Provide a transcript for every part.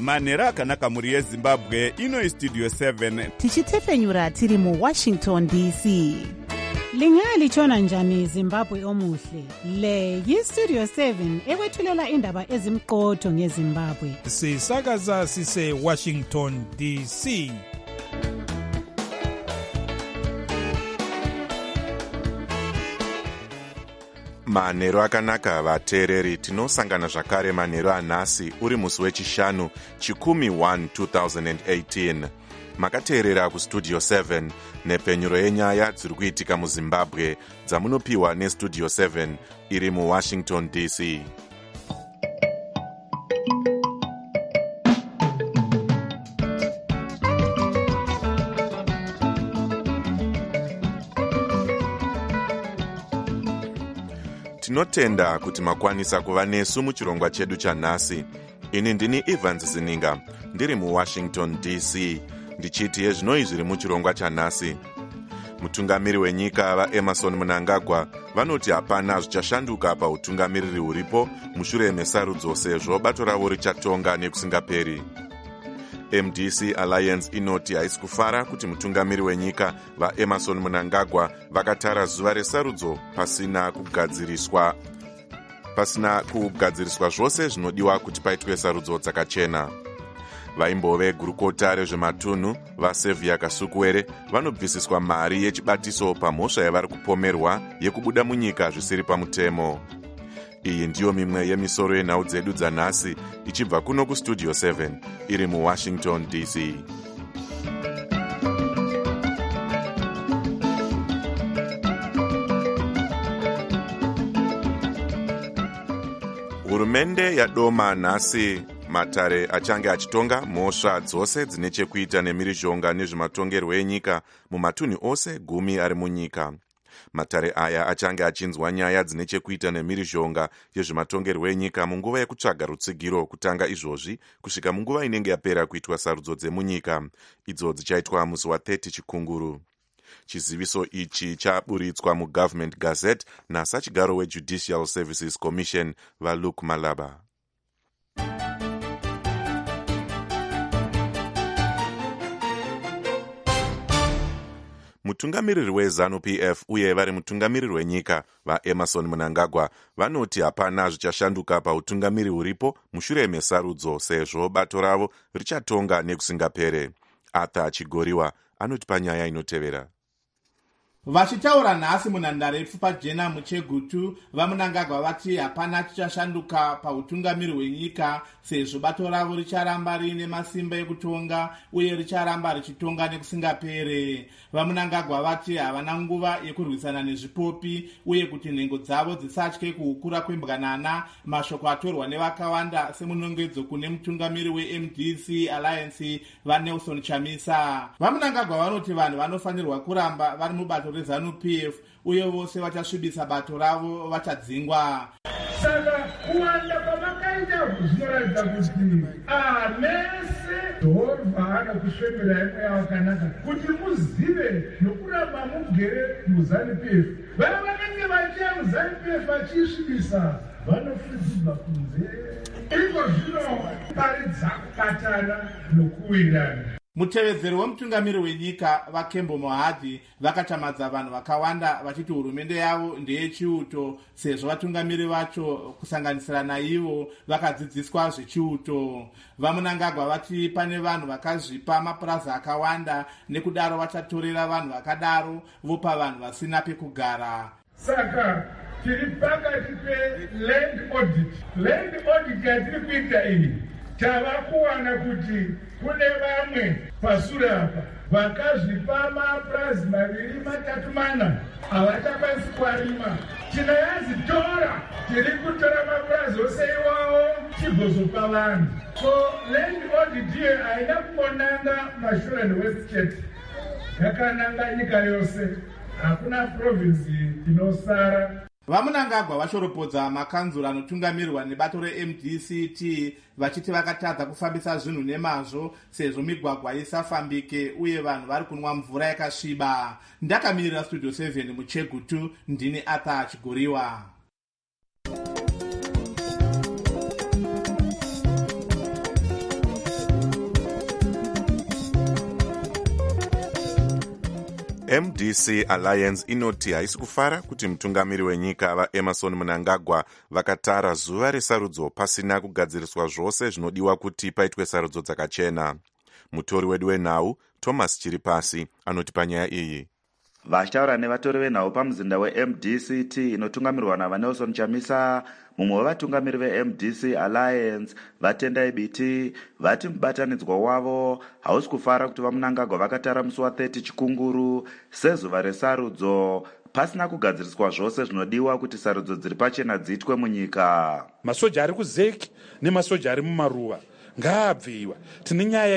manhero akanaka mhuri yezimbabwe. Ino istudio 7 tichitefenyura tiri muWashington DC. Lingalitshona njani Zimbabwe omuhle? Le yistudio 7 ekwethulela indaba ezimqotho ngeZimbabwe. Sisakaza sise Washington DC. Manhero akanaka vateereri, tinosangana zvakare manhero anhasi uri musi wechishanu chikumi 1 2018. Makateerera kustudio 7 nepfenyuro yenyaya dziri kuitika muZimbabwe dzamunopiwa nestudio 7 iri muWashington DC. Tinotenda kuti makwanisa kuva nesu muchirongwa chedu chanhasi. Ini ndini Evans Zininga, ndiri muWashington DC, ndichiti yezvinoi zviri muchirongwa chanhasi. Mutungamiri wenyika vaEmmerson Mnangagwa vanoti hapana zvichashanduka pautungamiriri huripo mushure mesarudzo sezvo bato ravo richatonga nekusingaperi. MDC Alliance inoti haisi kufara kuti mutungamiri wenyika vaEmmerson Mnangagwa vakatara zuva resarudzo pasina kugadziriswa zvose zvinodiwa kuti paitwe sarudzo dzakachena. Vaimbove gurukota rezvematunhu vaSevia Kasukuwere vanobvisiswa mari yechibatiso pamhosva yavari kupomerwa yekubuda munyika zvisiri pamutemo. Iyi ndiyo mimwe yemisoro yenhau dzedu dzanhasi ichibva kuno kustudio 7 iri muWashington DC. Hurumende yadoma nhasi matare achange achitonga mhosva dzose dzine chekuita nemhirizhonga nezvematongerwo enyika mumatunhu ose 10 ari munyika. Matare aya achange achinzwa nyaya dzine chekuita nemhirizhonga yezvematongerwo enyika munguva yekutsvaga rutsigiro kutanga izvozvi kusvika munguva inenge yapera kuitwa sarudzo dzemunyika, idzo dzichaitwa musi wa30 chikunguru. Chiziviso ichi chaburitswa muGovernment Gazette nasachigaro weJudicial Services Commission vaLuke Malaba. Mutungamiriri weZANU-PF uye vari mutungamiriri wenyika vaEmmerson Mnangagwa vanoti hapana zvichashanduka pautungamiri huripo mushure mesarudzo sezvo bato ravo richatonga nekusingapere. Arthur Chigoriwa anoti panyaya inotevera. Vachitaura nhasi munhandare yepfupa jena muChegutu, vaMnangagwa vati hapana chichashanduka pautungamiri hwenyika sezvo bato ravo richaramba riine masimba ekutonga uye richaramba richitonga nekusingapere. VaMnangagwa vati havana nguva yekurwisana nezvipopi uye kuti nhengo dzavo dzisatye kuhukura kwembwanana, mashoko atorwa nevakawanda semunongedzo kune mutungamiri weMDC Alliance vaNelson Chamisa. VaMnangagwa vanoti vanhu vanofanirwa kuramba vari mubato reZANU-PF uye vose vachasvibisa bato ravo vachadzingwa. Saka kuwanda kwamakaita zvinoratidza kuti amese Jehovha anokusvembera imwe yakanaka kuti muzive nokuramba mugere muZANU-PF. Vaya vanenge vachiya muZANU-PF vachisvibisa vanofudzidzwa kunze. Iko zvino paridza kubatana nokuwirana. Mutevedzeri wemutungamiri wenyika vaKembo Mohadhi vakachamadza vanhu vakawanda vachiti hurumende yavo ndeyechiuto sezvo vatungamiri vacho kusanganisira naivo vakadzidziswa zvechiuto. VaMnangagwa vati pane vanhu vakazvipa mapuraza akawanda nekudaro vachatorera vanhu vakadaro vopa vanhu vasina pekugara. Saka tiri pakati peland audit. Land audit yatiri kuita iyi tava kuwana kuti kune vamwe pasure apa vakazvipa mapurazi 2, 3, 4 havachakwanisi kuarima. Tinoyanzi tora, tiri kutora mapurazi ose iwawo tigozopa vanhu. So land audit iyo haina kumbonanga Mashure and West State, yakananga nyika yose, hakuna province inosara. VaMnangagwa vashoropodza makanzuro anotungamirwa nebato reMDCT vachiti vakatadza kufambisa zvinhu nemazvo sezvo migwagwa isafambike uye vanhu vari kunwa mvura yakasviba. Ndakamirira studio 7 muChegutu, ndini Arthur Chigoriwa. MDC Alliance inoti haisi kufara kuti mutungamiri wenyika vaEmmerson Mnangagwa vakatara zuva resarudzo pasina kugadziriswa zvose zvinodiwa kuti paitwe sarudzo dzakachena. Mutori wedu wenhau Thomas Chiripasi anoti panyaya iyi. Vachitaura nevatori venhau pamuzinda weMDCT inotungamirwa naVanelson Chamisa, mumwe wevatungamiri veMDC Alliance, Vatendai Biti, vati mubatanidzwa wavo hausi kufara kuti vaMnangagwa vakatara musi wa30 Chikunguru sezuva resarudzo pasina kugadziriswa zvose zvinodiwa kuti sarudzo dziri pachena dziitwe munyika. Masoja ari kuZEC nemasoja ari mumaruva ngaabviwa. Tine nyaya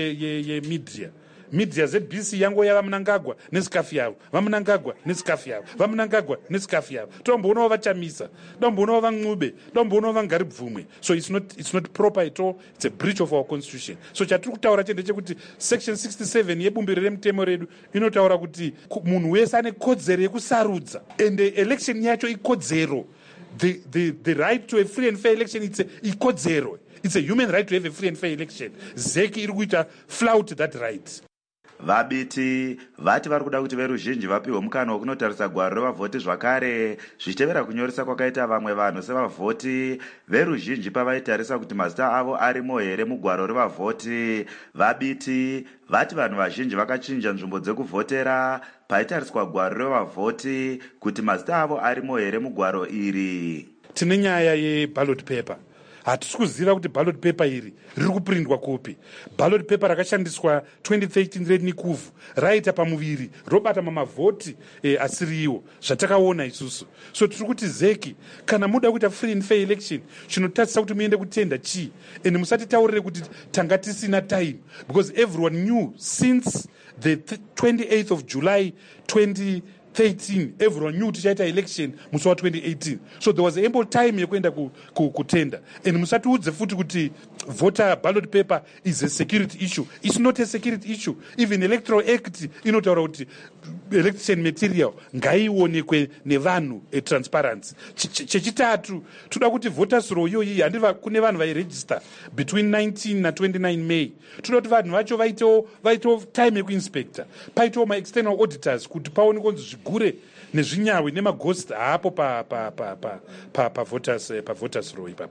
media ZBC yango yava Mnangagwa nesikafu yavo, vaMnangagwa nesikafu yavo, vaMnangagwa nesikafu yavo. Tomboonawo vaChamisa, tomboonawo vaNcube, tomboonawo vaNgaribvumwe. So it's not proper at all. It's a breach of our constitution. So chatiri kutaura chende chekuti section 67 yebumbiro remutemo redu inotaura kuti munhu wese ane kodzero yekusarudza, and election yacho ikodzero. The right to a free and fair election, it's ikodzero. It's a human right to have a free and fair election. ZEC iri kuita flout that right. Vabiti vati vari kuda kuti veruzhinji vapiwe mukana wekunotarisa gwaro revavhoti zvakare zvichitevera kunyoresa kwakaita vamwe vanhu sevavhoti veruzhinji pavaitarisa kuti mazita avo arimo here mugwaro revavhoti. Vabiti vati vanhu vazhinji vakachinja nzvimbo dzekuvhotera paitariswa gwaro revavhoti kuti mazita avo arimo here mugwaro iri. Tine nyaya yeballot paper. Hatisi kuziva kuti ballot paper iri riri kuprindwa kupi. Ballot paper rakashandiswa 2013 reNikuvhu raita pamuviri robata mamavhoti asiriwo zvatakaona isusu. So tiri kuti ZEC kana muda kuita free and fair election chinotatisa kuti muende kutenda chii, and musatitaurire kuti tanga tisina time, because everyone knew since the 28th of July 2013 everyone knew tichaita election musi wa2018. So there was ample time yekuenda kutenda, and musatiudze futi kuti voter ballot paper is a security issue. It's not a security issue. Even Electoral Act inotaura kuti election material ngaiwonekwe nevanhu transparency. Chechitatu toda kuti voters roll iyoyi handiva kune vanhu vairegister between 19 na 29 May. Toda kuti vanhu vacho vaito time yekuinspector, paito ma-external auditors kuti paone konzi zvigure nezvinyawi nemaghost hapo pa voters roll ipapa.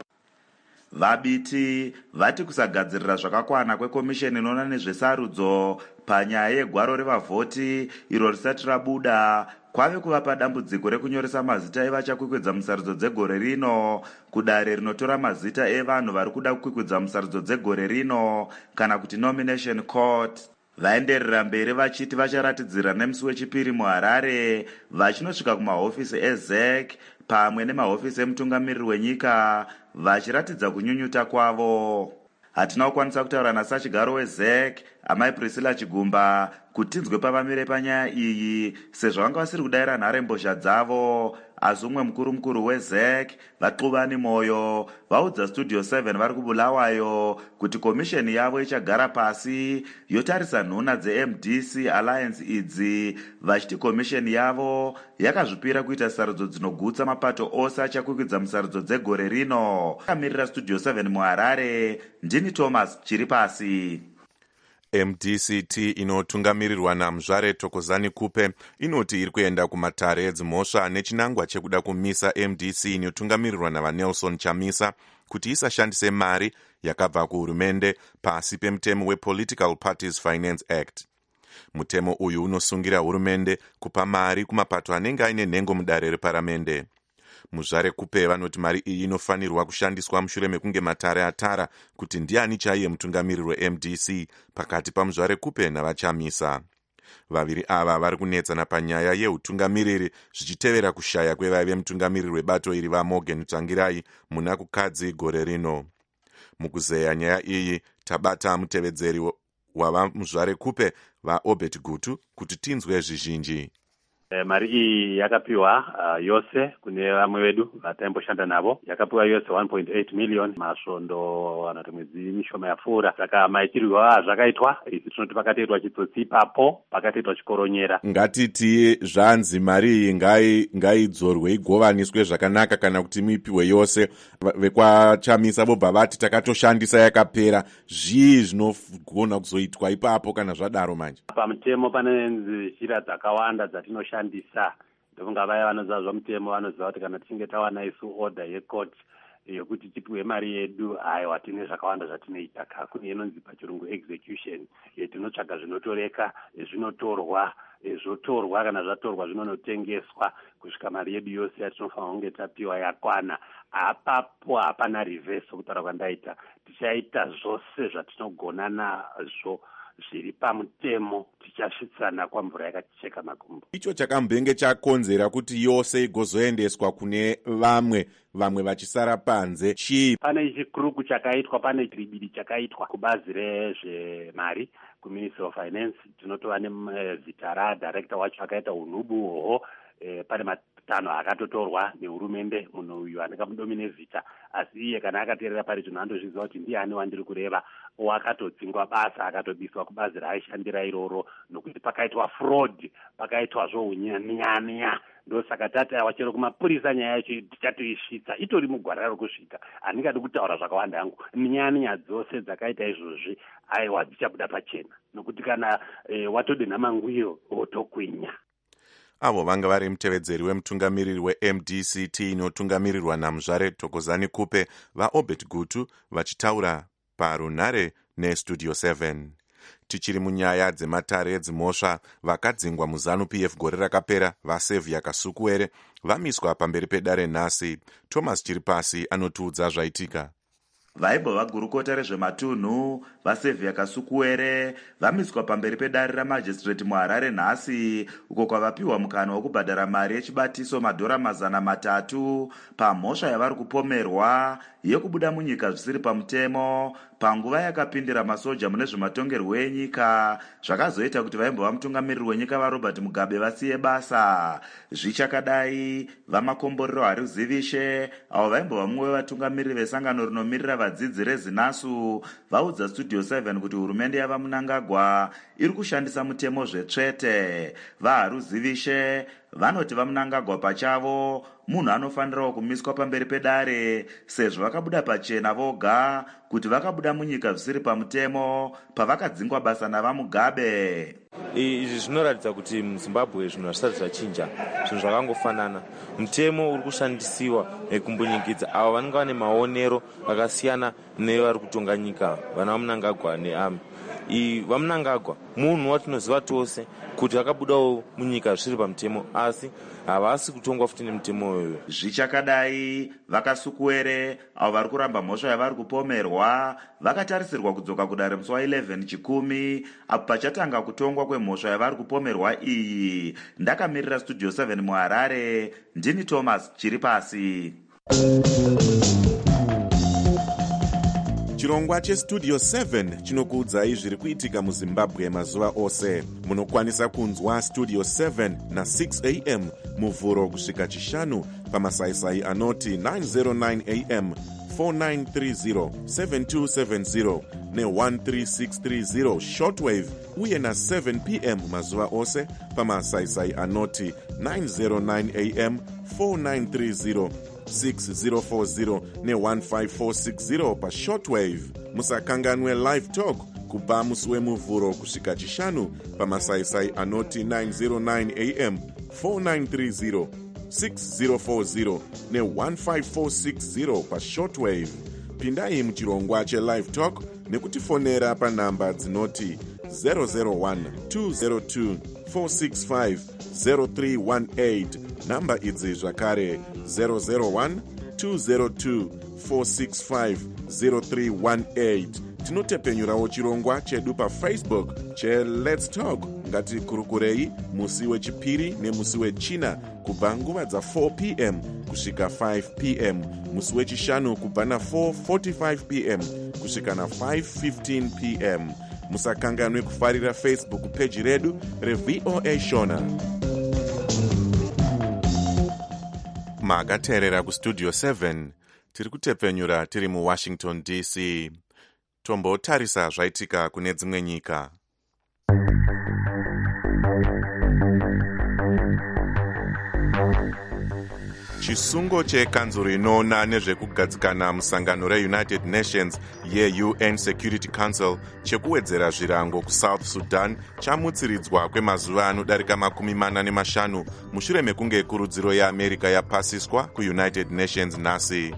Vabiti vati kusagadzirira zvakakwana kwekomisheni inoona nezvesarudzo panyaya yegwaro revavhoti iro risati rabuda kwave kuvapa dambudziko rekunyoresa mazita evachakwikwidzwa musarudzo dzegore rino kudare rinotora mazita evanhu vari kuda kukwikwidzwa musarudzo dzegore rino kana kuti nomination court. Vaenderera mberi vachiti vacharatidzira nemusi wechipiri muHarare vachinosvika kumahofisi eZEC pamwe nemahofisi emutungamiriri wenyika vachiratidza kunyunyuta kwavo. Hatina kukwanisa kutaura nasachigaro weZEC amai Priscilla Chigumba kuti tinzwe pavamire panyaya iyi sezvo vanga vasiri kudayira nharembozha dzavo. Asi umwe mukuru weZEC Vaxubani Moyo vaudza Studio 7 vari kuBulawayo kuti komisheni yavo ichagara pasi yotarisa nhuna dzeMDC Alliance idzi, vachiti komisheni yavo yakazvipira kuita sarudzo dzinogutsa mapato ose achakwikwidza musarudzo dzegore rino. Akamirira Studio 7 muHarare, ndini Thomas Chiripasi. MDCT inotungamirirwa naMuzvare Thokozani Kupe inoti iri kuenda kumatare edzimhosva nechinangwa chekuda kumisa MDC inotungamirirwa naVanelson Chamisa kuti isashandise mari yakabva kuhurumende pasi pemutemo wePolitical Parties Finance Act. Mutemo uyu unosungira hurumende kupa mari kumapato anenge aine nhengo mudare reparamende. Muzvare Kupe vanoti mari iyi inofanirwa kushandiswa mushure mekunge matare atara kuti ndiani chaiye mutungamiriri weMDC pakati paMuzvare Kupe navaChamisa. Vaviri ava vari kunetsana panyaya yeutungamiriri zvichitevera kushaya kwevaive mutungamiriri webato iri vaMorgan Tsvangirai muna kukadzi gore rino. Mukuzeya nyaya iyi tabata mutevedzeri wavaMuzvare Kupe vaObert Gutu kuti tinzwe zvizhinji. Mari iyi yakapiwa yose kune vamwe vedu vataimboshandira navo. Yakapiwa yose 1.8 million masvondo anoti mwedzi mishoma yapfuura. Saka maitirwa zvakaitwa isi tinoti pakatoitwa chitsotsi ipapo, pakatoitwa chikoronyera. Ngatiti zvanzi mari iyi ngaidzorwe igovaniswe zvakanaka kana kuti muipiwe yose. Vekwachamisa vobva vati takatoshandisa yakapera. Zvii zvinogona kuzoitwa ipapo kana zvadaro manje? Pamutemo pane nzira dzakawanda dzatinoshandisa. Ndofunga vaya vanoziva zvomutemo vanoziva kuti kana tichinge tawana isu order yecourt yokuti tipiwe mari yedu, aiwa tine zvakawanda zvatinoita. Kune inonzi pachirungu execution, tinotsvaga zvinotoreka, zvinotorwa, zvotorwa, kana zvatorwa zvinonotengeswa kusvika mari yedu yose yatinofanira kunge tapiwa yakwana. Apapo hapana reverse kutaura kwandaita. Tichaita zvose zvatinogona nazvo zviri pamutemo, tichasvitsana kwamvura yakacheka makumbo. Icho chakambenge chakonzera kuti yose igozoendeswa kune vamwe vachisara panze chii? Pane chikuruku chakaitwa, pane chiribiri chakaitwa kubazi rezvemari kuMinistry of Finance. Tinotova nezita radirector wacho akaita unubu hoho. Pane matanho akatotorwa nehurumende, munhu uyu andingamudomine zita, asi iye kana akateerera pari zvinhu andozviziva kuti ndiani wandiri kureva. Wakatodzingwa basa, akatobiswa kubazi raaishandira iroro nokuti pakaitwa fraud, pakaitwa zvohunyanya. Ndosaka tataiwa chero kumapurisa nyaya yacho tichatoisvitsa, itori mugwara rokusvika. Handingadi kutaura zvakawanda hangu. Nyanya dzose dzakaita izvozvi aiwa dzichabuda pachena, nokuti kana watodonha mangwiro wotokwinya. Avo vanga vari mutevedzeri wemutungamiriri weMDCT inotungamirirwa naMuzvare Thokozani Kupe vaObert Gutu vachitaura parunhare neStudio 7. Tichiri munyaya dzematare edzimhosva, vakadzingwa muZANU-PF gore rakapera vaSevhia Kasukuwere vamiswa pamberi pedare nhasi. Thomas Chiripasi anotiudza zvaitika. Vaibva vagurukota rezvematunhu vaSevhia Kasukuwere vamiswa pamberi pedare ramajistrate muHarare nhasi, uko kwavapiwa mukana wokubhadhara mari yechibatiso $300 pamhosva yavari kupomerwa yekubuda munyika zvisiri pamutemo panguva yakapindira masoja mune zvematongerwo enyika, zvakazoita kuti vaimbo vamutungamiriri wenyika vaRobert Mugabe vasiye basa. Zvichakadai, vamakomborero Haruzivishe avo vaimbo vamwe vatungamiriri vesangano rinomirira vadzidzi reZinasu vaudza Studio 7 kuti hurumende yavaMunangagwa iri kushandisa mutemo zvetsvete. VaHaruzivishe vanoti vaMunangagwa pachavo munhu anofanirawo kumiswa pamberi pedare sezvo vakabuda pachena voga kuti vakabuda munyika zvisiri pamutemo pavakadzingwa basa navaMugabe. Izvi zvinoratidza kuti muZimbabwe zvinhu hazvisati zvachinja, zvinhu zvakangofanana. Mutemo uri kushandisiwa kumbonyingidza avo vanenge vane maonero akasiyana nevari kutonga nyika, vana vaMunangagwa neAMI. VaMunangagwa munhu watinoziva tose kuti vakabudawo munyika zvisiri pamutemo, asi havasi kutongwa futi nemutemo uyu. Zvichakadai, vaKasukuwere avo vari kuramba mhosva yavari kupomerwa vakatarisirwa kudzoka kudare musi wa11 Chikumi apo pachatanga kutongwa kwemhosva yavari kupomerwa iyi. Ndakamirira Studio 7 muHarare, ndini Thomas Chiripasi. Chirongwa cheStudio 7 chinokuudzai zviri kuitika muZimbabwe mazuva ose. Munokwanisa kunzwa Studio 7 na6 am muvhuro kusvika chishanu pamasaisai anoti 909 am, 4930, 7270 ne13630 shortwave uye na7 pm mazuva ose pamasaisai anoti 909 am, 4930, 6040 ne15460 pashortwave. Musakanganwe live talk kubva musi wemuvhuro kusvika chishanu pamasaisai anoti 909 am, 4930, 6040 ne15460 pashortwave. Pindai muchirongwa chelive talk nekutifonera panhamba dzinoti 001 202 465 0318. Namba idzi zvakare 001 202 465 0318. Tinotepenyurawo chirongwa chedu paFacebook cheLet's Talk. Ngatikurukurei musi wechipiri nemusi wechina kubva nguva dza4 pm kusvika 5 pm, musi wechishanu kubva na4:45 pm kusvika na5:15 pm. Musakanganwe kufarira Facebook page redu reVOA Shona. makateerera kustudio 7 tiri kutepfenyura tiri muwashington dc. Tombotarisa zvaitika kune dzimwe nyika. Chisungo chekanzuro inoona nezvekugadzikana musangano reunited nations yeUN Security Council chekuwedzera zvirango kuSouth Sudan chamutsiridzwa kwemazuva anodarika 45 mushure mekunge kurudziro yeAmerica yapasiswa kuUnited Nations nhasi.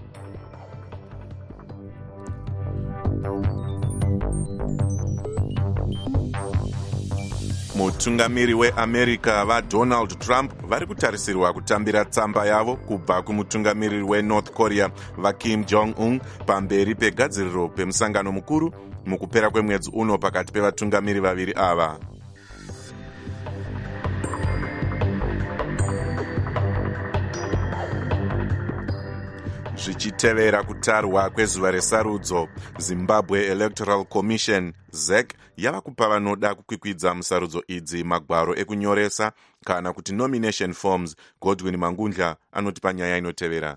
Mutungamiri weAmerica vaDonald Trump vari kutarisirwa kutambira tsamba yavo kubva kumutungamiriri weNorth Korea vaKim Jong-un pamberi pegadziriro pemusangano mukuru mukupera kwemwedzi uno pakati pevatungamiri vaviri ava. Zvichitevera kutarwa kwezuva resarudzo, Zimbabwe Electoral Commission ZEC yava kupa vanoda kukwikwidza musarudzo idzi magwaro ekunyoresa kana kuti nomination forms. Godwin Mangundla anoti panyaya inotevera.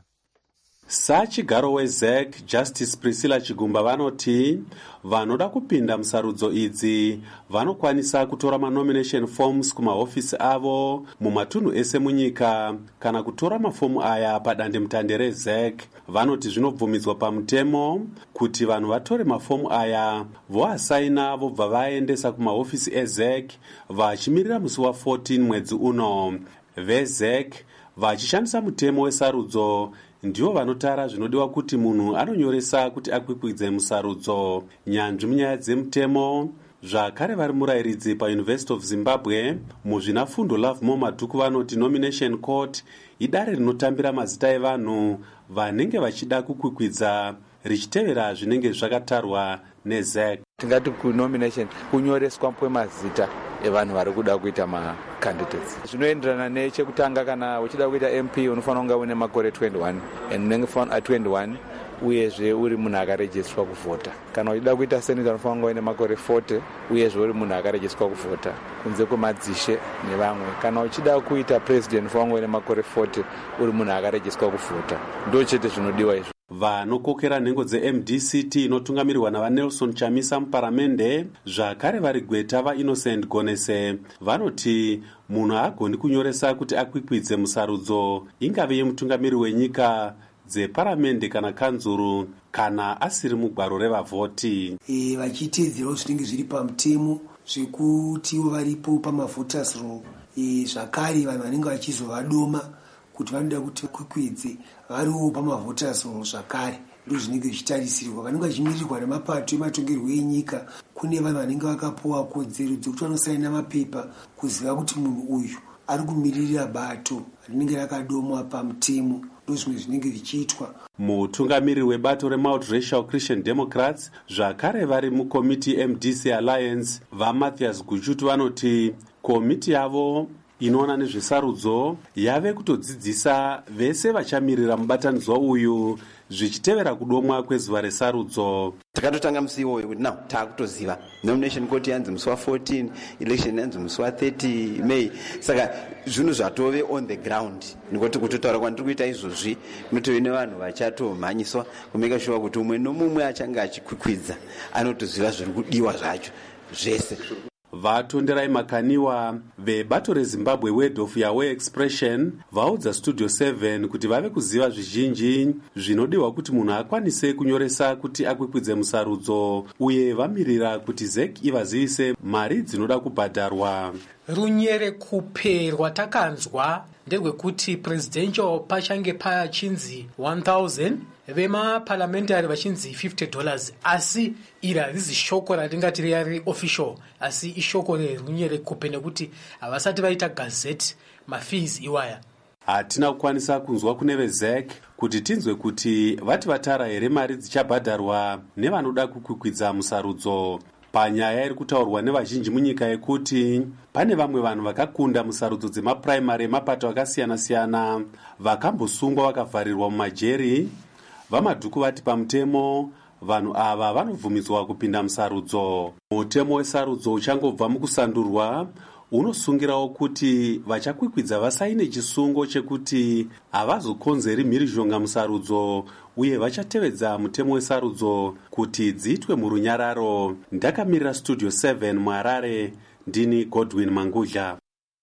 Sachigaro weZEC Justice Priscilla Chigumba vanoti vanoda kupinda musarudzo idzi vanokwanisa kutora manomination forms kumahofisi avo mumatunhu ese munyika kana kutora mafomu aya padandemutande reZEC. Vanoti zvinobvumidzwa pamutemo kuti vanhu vatore mafomu aya voasaina vobva vaendesa kumahofisi eZEC vachimirira musi wa14 mwedzi uno. VeZEC vachishandisa mutemo wesarudzo ndivo vanotara zvinodiwa kuti munhu anonyoresa kuti akwikwidze musarudzo. Nyanzvi munyaya dzemutemo zvakare vari murayiridzi paUniversity of Zimbabwe muzvinafundo Lovemore Madhuku vanoti nomination court idare rinotambira mazita evanhu vanenge vachida kukwikwidza richitevera zvinenge zvakatarwa neZEC. Tingati kunomination kunyoreswa kwemazita evanhu vari kuda kuita macandidates zvinoenderana nechekutanga. Kana uchida kuita MP unofanira kunge une makore 21 unenge 21 uyezve uri munhu akarejiswa kuvhota. Kana uchida kuita senator unofanira kunge une makore 40 uyezve uri munhu akarejiswa kuvhota kunze kwemadzishe nevamwe. Kana uchida kuita president unofanira kunge une makore 40 uri munhu akarejiswa kuvhota. Ndo chete zvinodiwa izvo. Vanokokera nhengo dzeMDCT inotungamirirwa navaNelson Chamisa muparamende zvakare vari gweta vaInnocent Gonese vanoti munhu agoni kunyoresa kuti akwikwidze musarudzo ingave yemutungamiri wenyika dzeparamende kana kanzuru kana asiri mugwaro revavhoti. Vachiteedzerawo zvinenge zviri pamutemo zvekutiwo varipo pamavhoters roll. Zvakare vanhu vanenge vachizovadoma kuti vanoda kuti vakwikwidze variwo pamavhoters roll zvakare ndo zvinenge zvichitarisirwa. Vanenge vachimirirwa nemapato ematongerwo enyika kune vanhu vanenge vakapuwa kodzero dzekuti vanosaina mapepa kuziva kuti munhu uyu ari kumiririra bato rinenge rakadomwa pamutemo. Ndo zvimwe zvinenge zvichiitwa. Mutungamiriri webato reMultiracial Christian Democrats zvakare vari mukomiti MDC Alliance vaMathias Guchutu vanoti komiti yavo inoona nezvesarudzo yave kutodzidzisa vese vachamirira mubatanidzwa uyu zvichitevera kudomwa kwezuva resarudzo. Takatotanga musi iwoyo kuti now taakutoziva nomination court yanzi musi wa14, election yanzi musi wa30 May. Saka zvinhu zvatove on the ground nekuti kutotaura kwandiri kuita izvozvi kunotove nevanhu vachatomhanyiswa kumeka shuwa kuti umwe nomumwe achange achikwikwidza anotoziva zviri kudiwa zvacho zvese. Vatonderai Makaniwa vebato reZimbabwe Word of Yahweh Expression vaudza Studio 7 kuti vave kuziva zvizhinji zvinodiwa kuti munhu akwanise kunyoresa kuti akwikwidze musarudzo uye vamirira kuti ZEC ivazivise mari dzinoda kubhadharwa. Runyere kuperwa takanzwa nderwekuti presidential pachange pachinzi 1000 vemaparlamentary vachinzi $50 asi iri harizi shoko ratingati riyari official asi ishoko rerunyere kupe nekuti havasati vaita gazette mafees iwaya. Hatina kukwanisa kunzwa kune veZEC kuti tinzwe kuti vati vatara here mari dzichabhadharwa nevanoda kukwikwidza musarudzo. Panyaya iri kutaurwa nevazhinji munyika yekuti pane vamwe vanhu vakakunda musarudzo dzemapuraimari emapato akasiyana-siyana vakambosungwa vakavharirwa mumajeri. VaMadhuku vati pamutemo vanhu ava vanobvumidzwa kupinda musarudzo. Mutemo wesarudzo uchangobva mukusandurwa unosungirawo kuti vachakwikwidza vasaine chisungo chekuti havazokonzeri mhirizhonga musarudzo uye vachatevedza mutemo wesarudzo kuti dziitwe murunyararo. Ndakamirira Studio 7 muHarare, ndini Godwin Mangudla.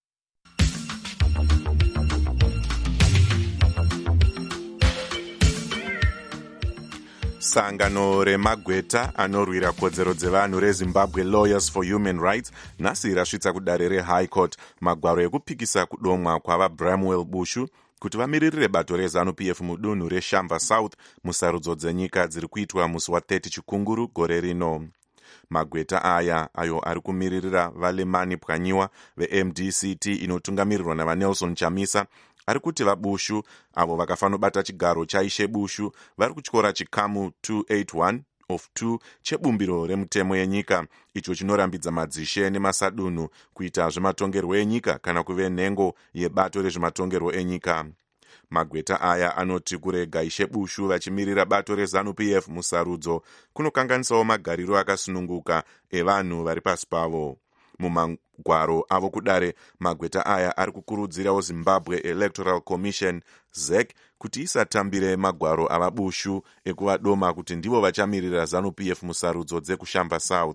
Sangano remagweta anorwira kodzero dzevanhu reZimbabwe Lawyers for Human Rights nhasi rasvitsa kudare reHigh Court magwaro ekupikisa kudomwa kwavaBramwell Bushu kuti vamiririre bato reZANU-PF mudunhu reShamva South musarudzo dzenyika dziri kuitwa musi wa30 Chikunguru gore rino. Magweta aya ayo ari kumiririra vaLemani Pwanyiwa veMDCT inotungamirirwa navaNelson Chamisa ari kuti vaBushu avo vakafanobata chigaro chaishe Bushu vari kutyora chikamu 281 of 2 chebumbiro remutemo yenyika icho chinorambidza madzishe nemasadunhu kuita zvematongerwo enyika kana kuve nhengo yebato rezvematongerwo enyika. Magweta aya anoti kurega ishe Bushu vachimirira bato reZANU-PF musarudzo kunokanganisawo magariro akasununguka evanhu vari pasi pavo. Mumagwaro avo kudare magweta aya ari kukurudzirawo Zimbabwe Electoral Commission ZEC kuti isatambire magwaro avaBushu ekuvadoma kuti ndivo vachamirira ZANU-PF musarudzo dzekuShamva South.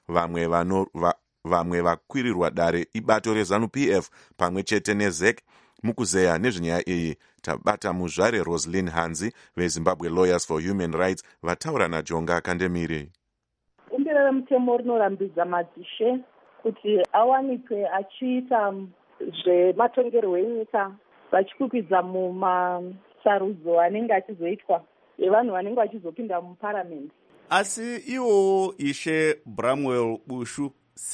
Vamwe vakwirirwa dare ibato reZANU-PF pamwe chete neZEC. Mukuzeya nezvenyaya iyi tabata muzvare Roslyn Hanzi veZimbabwe Lawyers for Human Rights vataura naJonga Kandemiri. Bumbiro remutemo rinorambidza madzishe kuti awanikwe achiita zvematongerwo enyika vachikwikwidza mumasarudzo anenge achizoitwa evanhu vanenge vachizopinda muparamendi. Asi iwo ishe Bramwell Bushu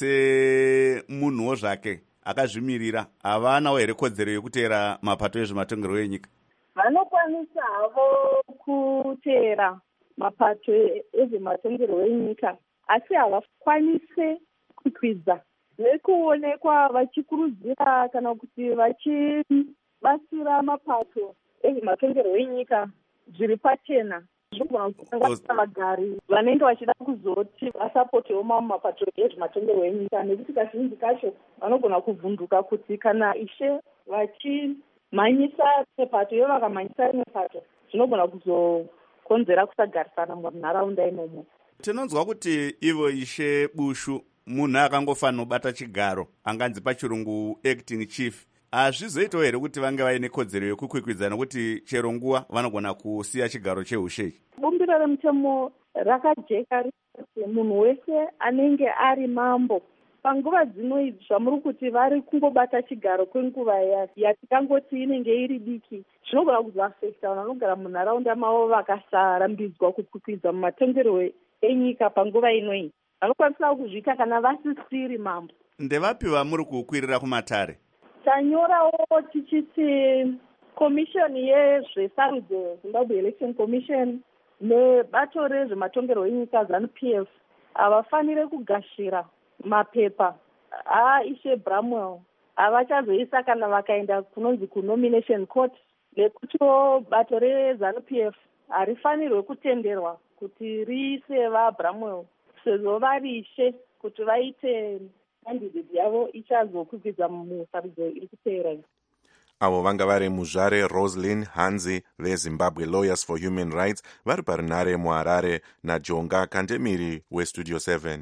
semunhuwo zvake akazvimirira havanawo here kodzero yekuteera mapato ezvematongerwo enyika? Vanokwanisa havo kuteera mapato ezvematongerwo enyika asi havakwanise kukwidza nekuonekwa vachikurudzira kana kuti vachibatsira mapato ezvematongerwo enyika zviri pachena. Zvinogona kusanganisa vagari vanenge vachida kuzoti vasapotewo mamwe mapato ezvematongerwo enyika nekuti kazhinji kacho vanogona kuvhunduka kuti kana ishe vachimhanyisa nepato ivo vakamhanyisa rimwe pato zvinogona kuzokonzera kusagarisana munharaunda imomo. Tinonzwa kuti ivo ishe Bushu munhu akangofanira kubata chigaro anganzi pachirungu acting chief. Hazvizoitawo here kuti vange vaine kodzero yekukwikwidza nokuti chero nguva vanogona kusiya chigaro cheushechi? Bumbiro remutemo rakajeka rikuti munhu wese anenge ari mambo panguva dzino zvamuri kuti vari kungobata chigaro kwenguva yatikangoti inenge iri diki zvinogona kuzoafekta vanhu vanogara munharaunda mavo vakasarambidzwa kukwikwidza mumatongerwo enyika panguva inoyi. Vanokwanisa kuzviita kana vasisiri mambo. Ndevapi vamuri kukwirira kumatare? Tanyorawo tichiti komishoni yezvesarudzo Zimbabwe Election Commission nebato rezvematongerwo enyika ZANU-PF havafanire kugashira mapepa aishe Bramwell. Havachazoisa kana vakaenda kunonzi kunomination court nekutiwo bato reZANU-PF harifanirwe kutenderwa kuti riise vaBramwell sezvo varishe kuti vaite candidate yavo ichazokwikwidzwa musarudzo iri kuteera. Avo vanga vari muzvare Roslyn Hanzi veZimbabwe Lawyers for Human Rights vari parinhare muHarare naJonga Kandemiri weStudio 7.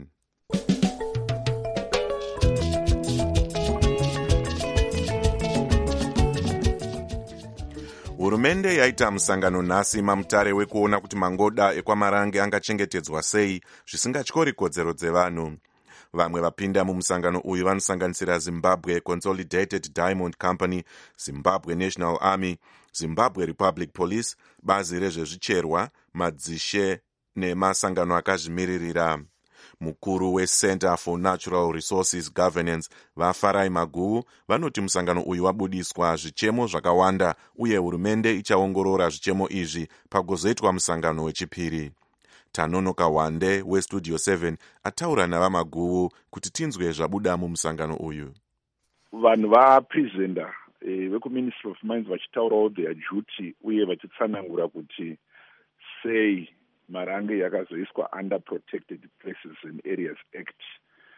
Hurumende yaita musangano nhasi mamutare wekuona kuti mangoda ekwamarange angachengetedzwa sei zvisingatyori kodzero dzevanhu. Vamwe vapinda mumusangano uyu vanosanganisira Zimbabwe Consolidated Diamond Company, Zimbabwe National Army, Zimbabwe Republic Police, bazi rezvezvicherwa, madzishe nemasangano akazvimiririra. Mukuru weCenter for Natural Resources Governance vaFarai Maguwu vanoti musangano uyu wabudiswa zvichemo zvakawanda uye hurumende ichaongorora zvichemo izvi pagozoitwa musangano wechipiri. Tanonoka Wande weStudio 7 ataura navaMaguwu kuti tinzwe zvabuda mumusangano uyu. Vanhu vapresenta vekuMinistry of Mines vachitaurawo their duty uye vachitsanangura kuti sei marange yakazoiswa under Protected Places and Areas Act.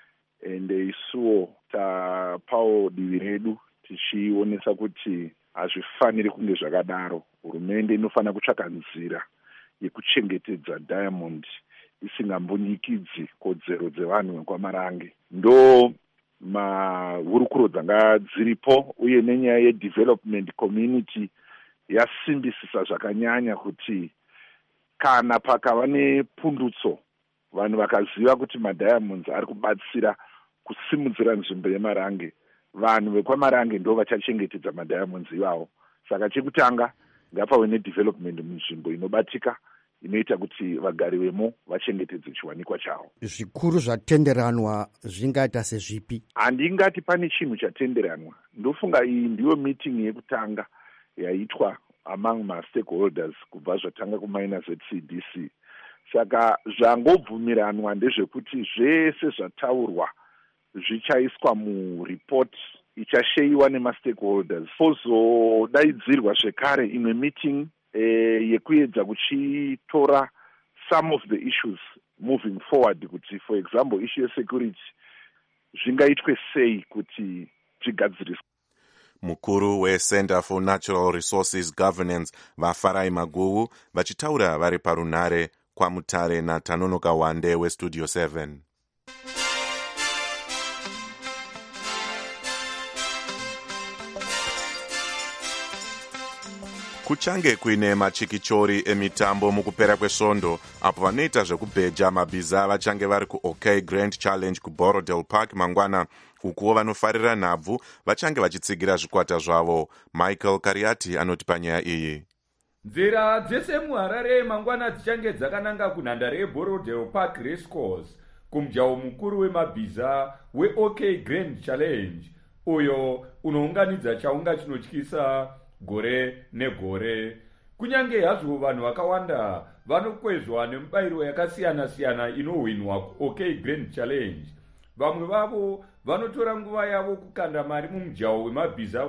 ende isuwo tapawo divi redu tichionesa kuti hazvifaniri kunge zvakadaro. Hurumende inofanira kutsvaka nzira yekuchengetedza Diamond isingambonyikidzi kodzero dzevanhu vekwamarange. Ndo mahurukuro dzanga dziripo, uye nenyaya yedevelopment community yasimbisisa zvakanyanya kuti kana pakava nepundutso vanhu vakaziva kuti maDiamonds ari kubatsira kusimudzira nzvimbo yeMarange, vanhu vekwamarange ndo vachachengetedza maDiamonds ivavo. Saka chekutanga ngapave nedevelopment munzvimbo inobatika inoita kuti vagari vemo vachengetedze chiwanikwa chavo. Zvikuru zvatenderanwa zvingaita sezvipi? Handingati pane chinhu chatenderanwa. Ndofunga iyi ndiyo meeting yekutanga yaitwa among ma-stakeholders kubva zvatanga kuma-ZCDC. Saka zvangobvumiranwa ndezvekuti zvese zvataurwa zvichaiswa mureport ichasheyiwa nema-stakeholders. Pozodaidzirwa zvekare imwe meeting yekuedza kuchitora some of the issues moving forward, kuti for example issue security zvingaitwe sei kuti zvigadziriswe. Mukuru weCenter for Natural Resources Governance vaFarai Maguwu vachitaura vari parunhare kwaMutare naTanonoka Wande weStudio 7. Kuchange kuine machikichori emitambo mukupera kwesvondo apo vanoita zvekubheja mabhiza vachange vari kuOK Grand Challenge kuBorodale Park mangwana, ukuwo vanofarira nhabvu vachange vachitsigira zvikwata zvavo. Michael Kariati anoti panyaya iyi. Nzira dzese muHarare mangwana dzichange dzakananga kunhandare yeBorodale Park Racecourse kumujaho mukuru wemabhiza weOK Grand Challenge, uyo unounganidza chaunga chinotyisa gore negore. Kunyange hazvo vanhu vakawanda vanokwezva nemubayiro yakasiyana-siyana inohwinwa kuOK Grand Challenge, vamwe vavo vanotora nguva yavo kukanda mari mumujaho wemabhiza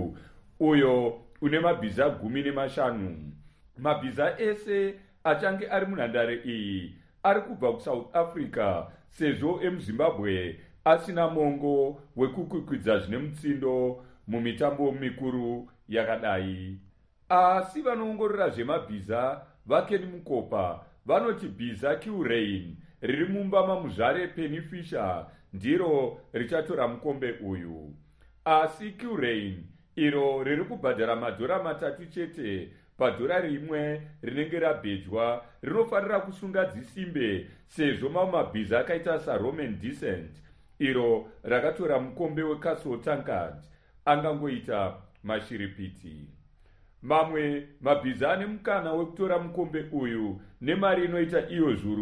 uyo une mabhiza 15. Mabhiza ese achange ari munhandare iyi ari kubva kuSouth Africa, sezvo emuZimbabwe asina mongo wekukwikwidza zvine mutsindo mumitambo mikuru yakadai. Asi vanoongorora zvemabhiza vaKeni Mukopa vanoti bhiza Q-Rain riri mumba mamuzvare Penny Fisher ndiro richatora mukombe uyu. Asi Q-Rain iro riri kubhadhara $3 chete padhora rimwe rinenge rabhejwa rinofanira kusunga dzisimbe, sezvo mamwe mabhiza akaita saRoman Decent iro rakatora mukombe weCastle Tankard angangoita mashiripiti. Mamwe mabhiza ane mukana wekutora mukombe uyu nemari inoita iyo zviuru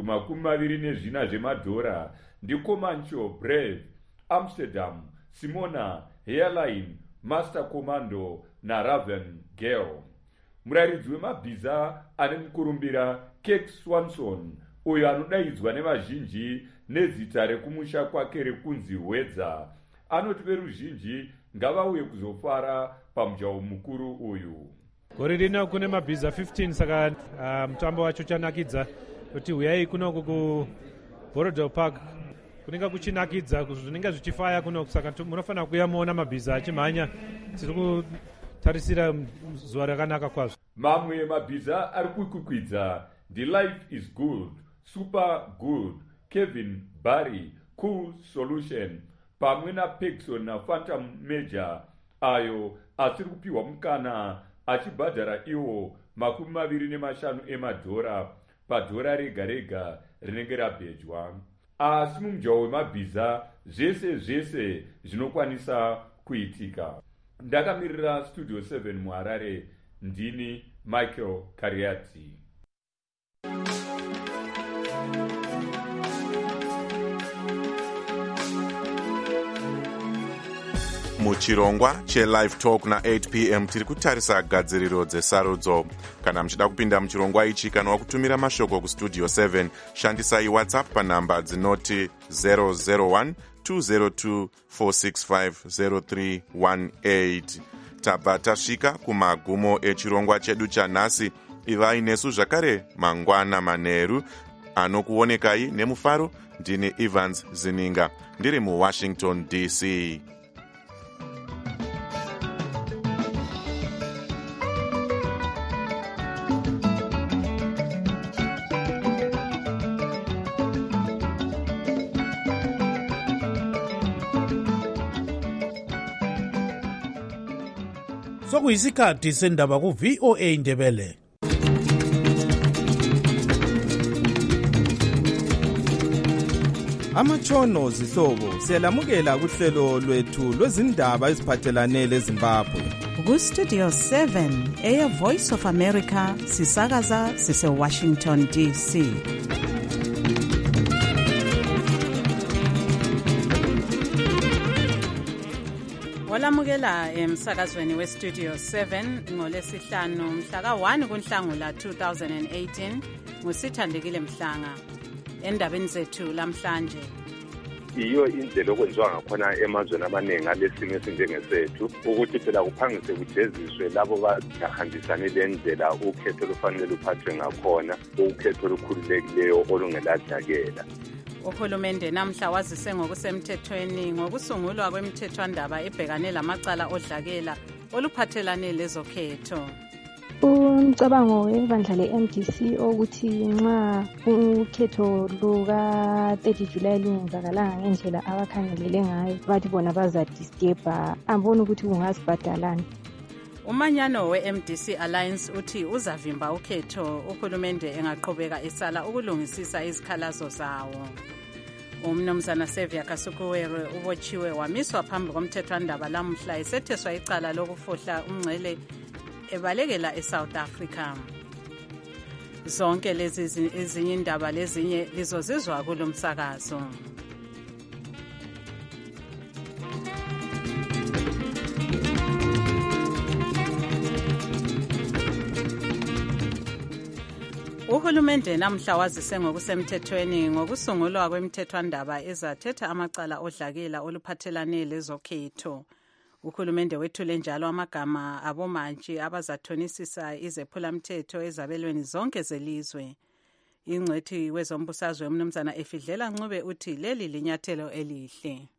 $24 zvemadhora ndiComancho, Brave, Amsterdam, Simona, Hairline, Master Commando naRaven Girl. Murayiridzi wemabhiza ane mukurumbira Kate Swanson, uyo anodaidzwa nevazhinji nezita rekumusha kwake rekunzi Hwedza, anoti veruzhinji ngavauye kuzofara pamujaho mukuru uyu. Gore rino kune mabhiza 15, saka mutambo wacho chanakidza kuti uyai kunoku kuBorodale Park kunenge kuchinakidza, zvinenge zvichifaya kunoku, saka munofanira kuuya muona mabhiza achimhanya. Tiri kutarisira zuva rakanaka kwazvo. Mamwe mabhiza ari kukwikwidza The Life is Good, Super Good, Kevin Barry, Cool Solution pamwe naPegson naPhantom Major, ayo asiri kupiwa mukana achibhadhara iwo $25 emadhora padhora rega rega rinenge rabhejwa. Asi mumujaho wemabhiza zvese zvinokwanisa kuitika. Ndakamirira Studio 7 muHarare, ndini Michael Kariati. Muchirongwa cheLive Talk na8 p.m. tiri kutarisa gadziriro dzesarudzo. Kana muchida kupinda muchirongwa ichi kana wakutumira mashoko kuStudio 7, shandisai WhatsApp panhamba dzinoti 001 202 465 0318. Tabva tasvika kumagumo echirongwa chedu chanhasi. Ivai nesu zvakare mangwana manheru anokuonekai nemufaro ndini Evans Zininga ndiri muWashington DC. Sokuyisikhathi sendaba ku VOA Ndebele. Amatshono zihlobo siyalamukela kuhlelo lwethu lwezindaba eziphathelane leZimbabwe. Ku Studio 7 eya Voice of America sisakaza sise Washington DC. Walamukela emsakazweni we Studio 7 ngolesihlanu mhla ka-1 kuNhlangula 2018 ngusithandekile Mhlanga. Endabeni zethu lamhlanje iyo indlela okwenziwa ngakhona emazweni amaningi alesimo esinjengesethu ukuthi phela kuphangise kujeziswe labo bangahambisani le ndlela ukhetho lufanele luphathwe ngakhona, ukhetho olukhululekileyo olungeladlakela. Uhulumende namhla wazise ngokusemthethweni ngokusungulwa kwemithethwandaba ebhekane lamacala odlakela oluphathelane lezokhetho. Umcabango webandla le-MDC ukuthi nxa ukhetho luka-30 July lungenzakalanga ngendlela abakhangelele ngayo bathi bona bazadisturba, ambona ukuthi kungasibhadalani. Umanyano we-MDC Alliance uthi uzavimba ukhetho uhulumende engaqhubeka esala ukulungisisa izikhalazo zawo. Umnumzana Sevia Kasukuwere ubotshiwe wamiswa phambi komthethwandaba lamhla esetheswa icala lokufohla umngcele ebalekela eSouth Africa. Zonke lezi ezinye indaba lezinye lizozizwa kulomsakazo. Uhulumende namhla wazise ngokusemthethweni ngokusungulwa kwemithethwandaba ezathetha amacala odlakela oluphathelane lezokhetho. Uhulumende wethule njalo amagama abomantshi abazathonisisa izephulamthetho ezabelweni zonke zelizwe. Ingcwethi wezombusazwe umnumzana Efidlela Ncube uthi leli linyathelo elihle.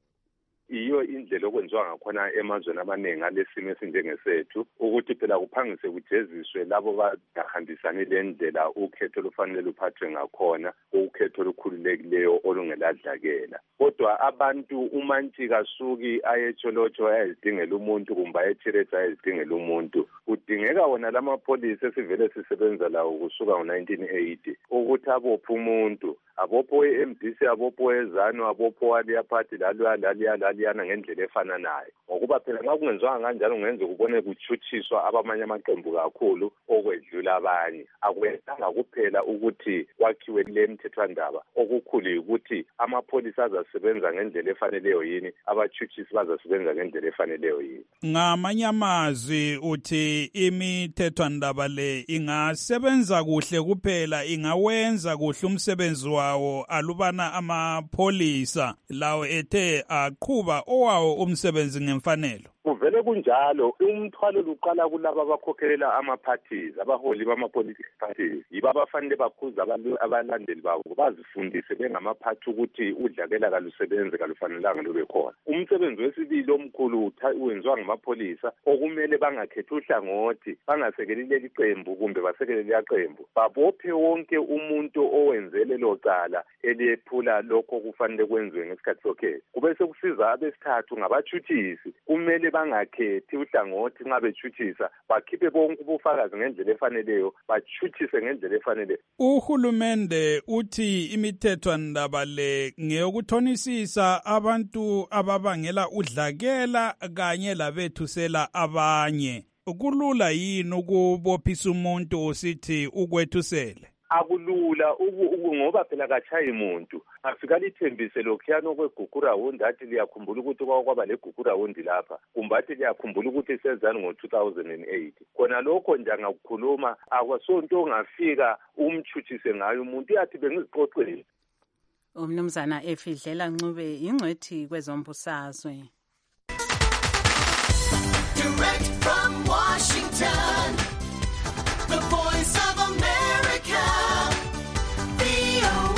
Iyo indlela okwenziwa ngakhona emazweni amaningi alesimo esinjengesethu ukuthi phela kuphangise kujeziswe labo bangahambisani le ndlela ukhetho lufanele luphathwe ngakhona, ukhetho olukhululekileyo olungeladlakela. Kodwa abantu umantshi kasuki ayetsholotsho ayezidingela umuntu kumbe ayethiretha ayezidingela umuntu. Kudingeka wona lamapholisa esivele sisebenza lawo kusuka ngo-1980 ukuthi abophe umuntu, abopho e-MDC, abopho eZanu, abopho waliyaphathi laliyana ngendlela efananayo. Ngokuba phela nxa kungenziwanga kanjalo ungenze kubone kutshutshiswa abamanye amaqembu kakhulu okwedlula abanye. Akwenzanga kuphela ukuthi kwakhiwe le mthethwandaba, okukhulu ukuthi amapholisa azasebenza ngendlela efaneleyo yini, abatshutshisi bazasebenza ngendlela efaneleyo yini. Ngamanye amazwi uthi imithethwandaba le ingasebenza kuhle kuphela, ingawenza kuhle umsebenzi wawo alubana amapholisa lawo ethe aqhuba owawo umsebenzi ngemfanelo. Kuvele kunjalo, umthwalo luqala kulabo abakhokhelela ama-parties, abaholi bama-political parties. Yibo abafanele bakhuza abalandeli babo bazifundise bengamaphathi ukuthi udlakela kalusebenze kalufanelanga lube khona. Umsebenzi wesibili omkhulu wenziwa ngamapholisa okumele bangakhethi uhlangothi, bangasekeli leli qembu kumbe basekele leli qembu. Babophe wonke umuntu owenzele lo cala eliyephula lokho kufanele kwenziwe ngesikhathi sokhetho. Kube sekusiza abesithathu ngabatshutshisi, kumele bangakhethi uhlangothi nxa betshutshisa, bakhiphe bonke ubufakazi ngendlela efaneleyo, batshutshise ngendlela efaneleyo. Uhulumende uthi imithethwandaba le ngeyokuthonisisa abantu ababangela udlakela kanye labethusela abanye. Kulula yini ukubophisa umuntu usithi ukwethusele? Akulula ngoba phela kachayi umuntu. Afika lithembise lokhuyana kweGugura Wound athi liyakhumbula ukuthi kwaba leGugura Wound lapha, kumbe athi liyakhumbula ukuthi sezani ngo-2008. Khona lokho nje angakukhuluma akwasonto ongafika umtshutshise ngayo umuntu, yathi bengiziqoqele. Umnumzana Efidlela Ncube ingcwethi kwezombusazwe. Direct from Washington, the voice of America, VOA.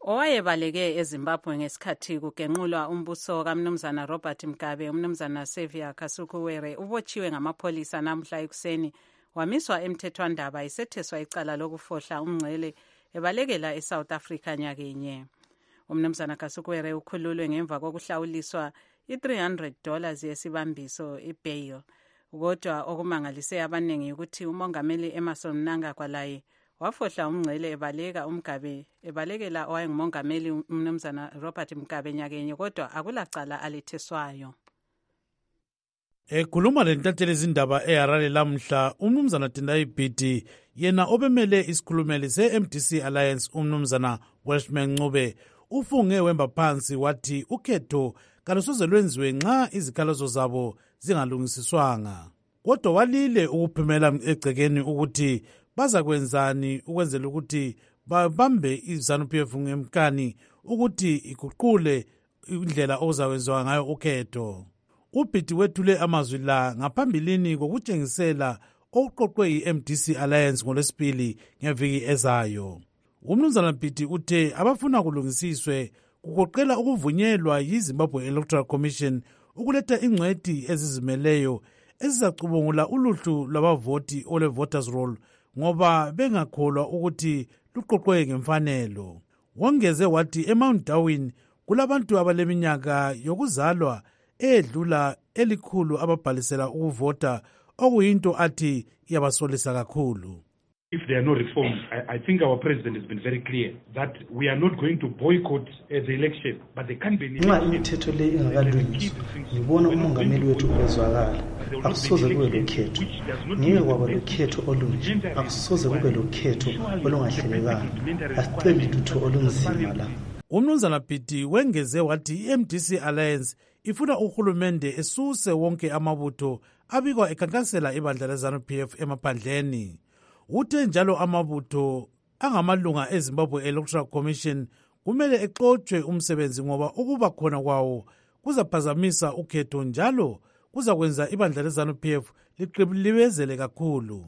owayebaleke eZimbabwe ngesikhathi kugenqulwa umbuso kaMnumzana Robert Mugabe, uMnumzana Xavier Kasukuwere ubotshiwe ngamapholisa namhla ekuseni wamiswa emthethwandaba isetheswa icala lokufohla umngcele ebalekela eSouth Africa nyakenye. uMnumzana Kasukuwere ukhululwe ngemva kokuhlawuliswa $300 yesibambiso ibail, kodwa okumangalise abaningi ukuthi umongameli Emmerson Mnangagwa laye wafohla umngcele ebaleka uMgabe ebalekela owayengumongameli uMnumzana Robert Mugabe nyakenye, kodwa akulacala aletheswayo. Ekhuluma lentatheli izindaba eHarare lamhla, uMnumzana Tendai Biti yena obemele isikhulumeli se-MDC Alliance uMnumzana Welshman Ncube ufunge wemba phansi wathi ukhetho kalusoze lwenziwe nxa izikhalazo zabo zingalungisiswanga, kodwa walile ukuphumela egcekeni ukuthi baza kwenzani ukwenzela ukuthi babambe iZANU-PF ngemkani ukuthi iguqule indlela okuzawenziwa ngayo ukhetho. uBiti wethule amazwi la ngaphambilini kokutshengisela okuqoqwe yi-MDC Alliance ngolwesibili ngeviki ezayo. uMnumzana Biti uthe abafuna kulungisiswe kugoqela ukuvunyelwa yiZimbabwe Electoral Commission ukuletha ingcwethi ezizimeleyo ezizacubungula uluhlu lwabavoti ole-voters roll ngoba bengakholwa ukuthi luqoqwe ngemfanelo. Wongeze wathi eMount Darwin kulabantu abaleminyaka yokuzalwa edlula 100 ababhalisela ukuvota, okuyinto athi iyabasolisa kakhulu. If there are no reforms, I think our president has been very clear that we are not going to boycott the election, but there can be an election. Nxa imithetho le ingakalungiswa, ngibona umongameli wethu ukwezwakala. Akusoze kube lokhetho. Ngeke kwaba lokhetho olunje. Akusoze kube lokhetho olungahlelekanga. Asiceli lutho olunzima la. uMnumzana Biti wengeze wathi i-MDC Alliance ifuna uhulumende esuse wonke amabutho abikwa ekhankasela ibandla leZANU-PF emaphandleni. Uthe njalo amabutho angamalunga eZimbabwe Electoral Commission kumele exotshwe umsebenzi ngoba ukuba khona kwawo kuzaphazamisa ukhetho njalo kuzakwenza ibandla leZANU-PF liqilibezele kakhulu.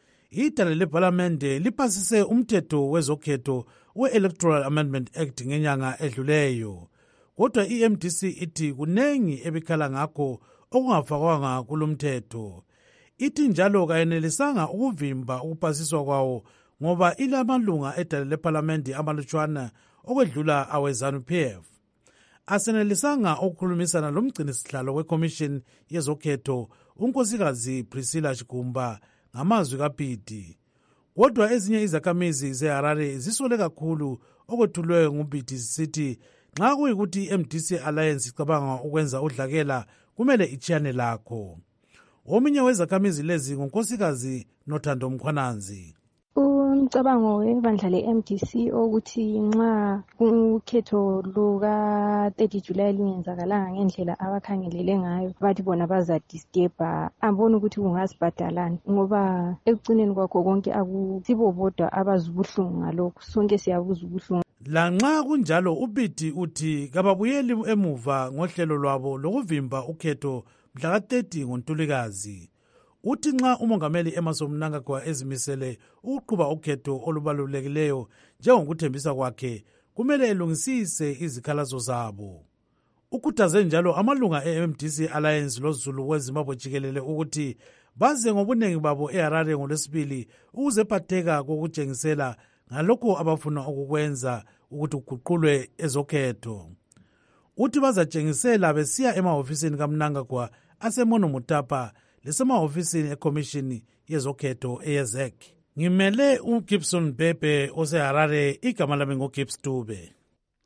Idale lePhalamende liphasise umthetho wezokhetho we-Electoral Amendment Act ngenyanga edluleyo, kodwa i-MDC ithi kunengi ebikhala ngakho okungafakwanga kulomthetho. Ithi njalo kayenelisanga ukuvimba ukuphasiswa kwawo ngoba ilamalunga edale lePhalamende amalutshwana okwedlula aweZANU-PF. Asenelisanga ukukhulumisana lomgcinisihlalo weCommission yezokhetho unkosikazi Priscilla Chigumba ngamazwi kaBiti, kodwa ezinye izakhamizi zeHarare zisole kakhulu okwethulwe nguBiti zisithi nxa kuyikuthi i-MDC Alliance icabanga ukwenza udlakela kumele ichiyane lakho. Omunye wezakhamizi lezi ngunkosikazi Nothando Mkhwananzi. Umcabango webandla le-MDC ukuthi nxa ukhetho luka-30 July lungenzakalanga ngendlela abakhangelele ngayo bathi bona bazadisturba, ambona ukuthi kungasibhadalani ngoba ekucineni kwakho konke akusibo bodwa abazi ubuhlungu ngalokhu, sonke siyabuza ubuhlungu. Lanxa kunjalo uBiti uthi kababuyeli emuva ngohlelo lwabo lokuvimba ukhetho mhla ka-30 ngoNtulikazi. Uthi nxa umongameli Emmerson Mnangagwa ezimisele ukuqhuba ukhetho olubalulekileyo njengokuthembisa kwakhe, kumele elungisise izikhalazo zabo. Ukhuthaze njalo amalunga e-MDC Alliance lozulu weZimbabwe jikelele ukuthi baze ngobunengi babo eHarare ngolwesibili ukuze phatheka kokutshengisela ngalokho abafuna ukukwenza ukuthi kuguqulwe ezokhetho. Uthi bazatshengisela besiya emahofisini kaMnangagwa aseMono Mutapa lesemahofisini eCommission yezokhetho eYezek. Ngimele uGibson Bebe oseHarare, igama lami ngoGibs Dube.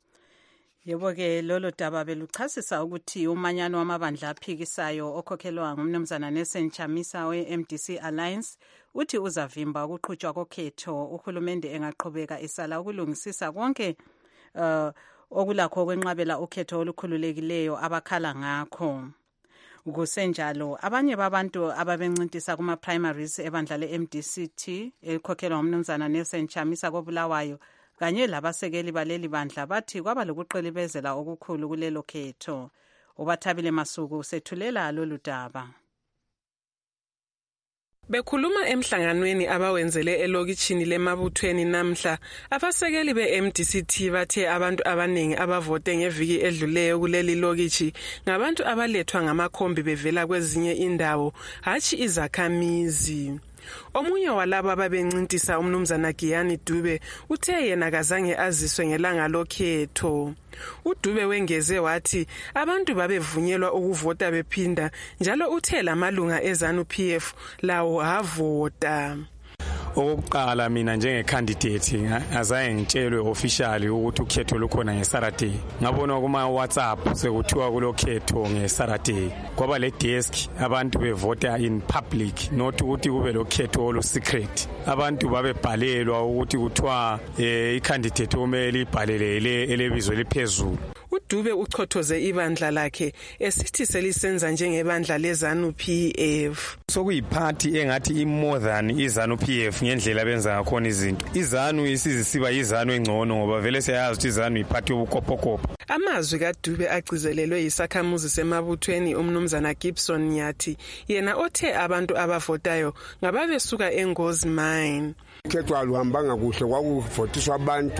Yebo-ke lolo daba beluchasisa ukuthi umanyano wamabandla aphikisayo okhokhelwa ngumnumzana Nelson Chamisa we-MDC Alliance uthi uzavimba ukuqhutshwa kokhetho uhulumende engaqhubeka isala ukulungisisa konke okulakho kwenqabela ukhetho olukhululekileyo abakhala ngakho. Kusenjalo abanye babantu ababencintisa kuma-primaries ebandla le-MDCT elikhokhelwa ngumnumzana Nelson Chamisa koBulawayo kanye labasekeli baleli bandla bathi kwaba lokuqilibezela okukhulu kulelo khetho. uBathabile Masuku sethulela lolu daba. Bekhuluma emhlanganweni abawenzele elokitshini lemabuthweni namhla, abasekeli be-MDCT bathe abantu abaningi abavote ngeviki edluleyo kuleli lokitshi ngabantu abalethwa ngamakhombi bevela kwezinye indawo, hatshi izakhamizi. Omunye walabo ababencintisa umnumzana Giyani Dube uthe yena kazange aziswe ngelanga lokhetho. uDube wengeze wathi abantu babevunyelwa ukuvota bephinda njalo uthe lamalunga eZANU-PF lawo avota. Okokuqala mina njengecandidate azange ngitshelwe officially ukuthi ukhetho lukhona ngeSaturday. Ngabona kuma WhatsApp sekuthiwa kulokhetho ngeSaturday. Kwaba le desk abantu bevota in public, not ukuthi kube lokhetho olu secret. Abantu babebhalelwa ukuthi kuthiwa icandidate omele ibhalele elebizo liphezulu. uDube uchothoze ibandla lakhe esithi selisenza njengebandla leZANU-PF. Sokuyiphathi engathi more than iZANU-PF ngendlela benza ngakhona izinto. iZANU isizisiba iZANU engcono ngoba vele siyazi ukuthi iZANU iphathi ubukophokopo. Amazwi kaDube agcizelelwe yisakhamuzi semabuthweni umnumzana Gibson Nyathi, yena othe abantu abavotayo ngababesuka eNgozi Mine. Ukhetho aluhambanga kuhle, kwakuvotiswa abantu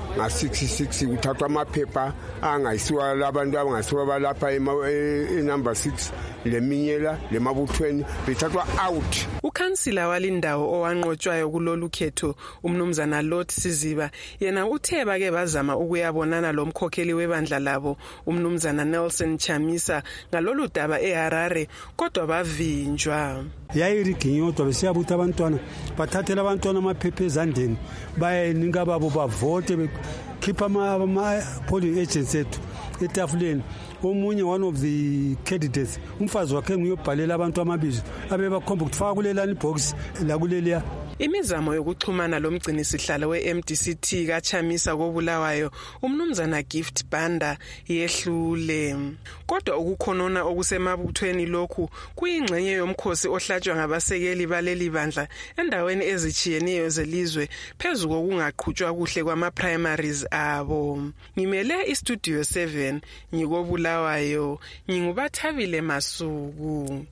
nga-66 kuthathwa amaphepha angayisiwa labantu abangasiwa balapha number 6 leminyela lemabuthweni bethathwa out. Ukhansila walindawo owanqotshwayo kulolu khetho umnumzana Lot Siziba yena uthe bake bazama ukuyabonana lomkhokheli webandla labo umnumzana Nelson Chamisa ngalolu daba eHarare kodwa bavinjwa. Yayiriginyodwa besiyabutha abantwana bathathela abantwana amaphepha ezandeni bayenika babo bavote bekhipha ama-polling agents ethu etafuleni. Omunye one of the candidates umfazi wakhe nguyobhalela abantu amabizo abebakhomba ukuthi faka kulelani box la kuleliya. Imizamo yokuxhumana lomgcinisihlalo we-MDCT kaChamisa koBulawayo umnumzana Gift Banda yehlule. Kodwa ukukhonona okusemabuthweni lokhu kuyingxenye yomkhosi ohlatshwa ngabasekeli baleli bandla endaweni ezichiyeneyo zelizwe phezu kokungaqhutshwa kuhle kwama-primaries abo. Ngimele iStudio 7 ngikoBulawayo, nginguBathabile Masuku.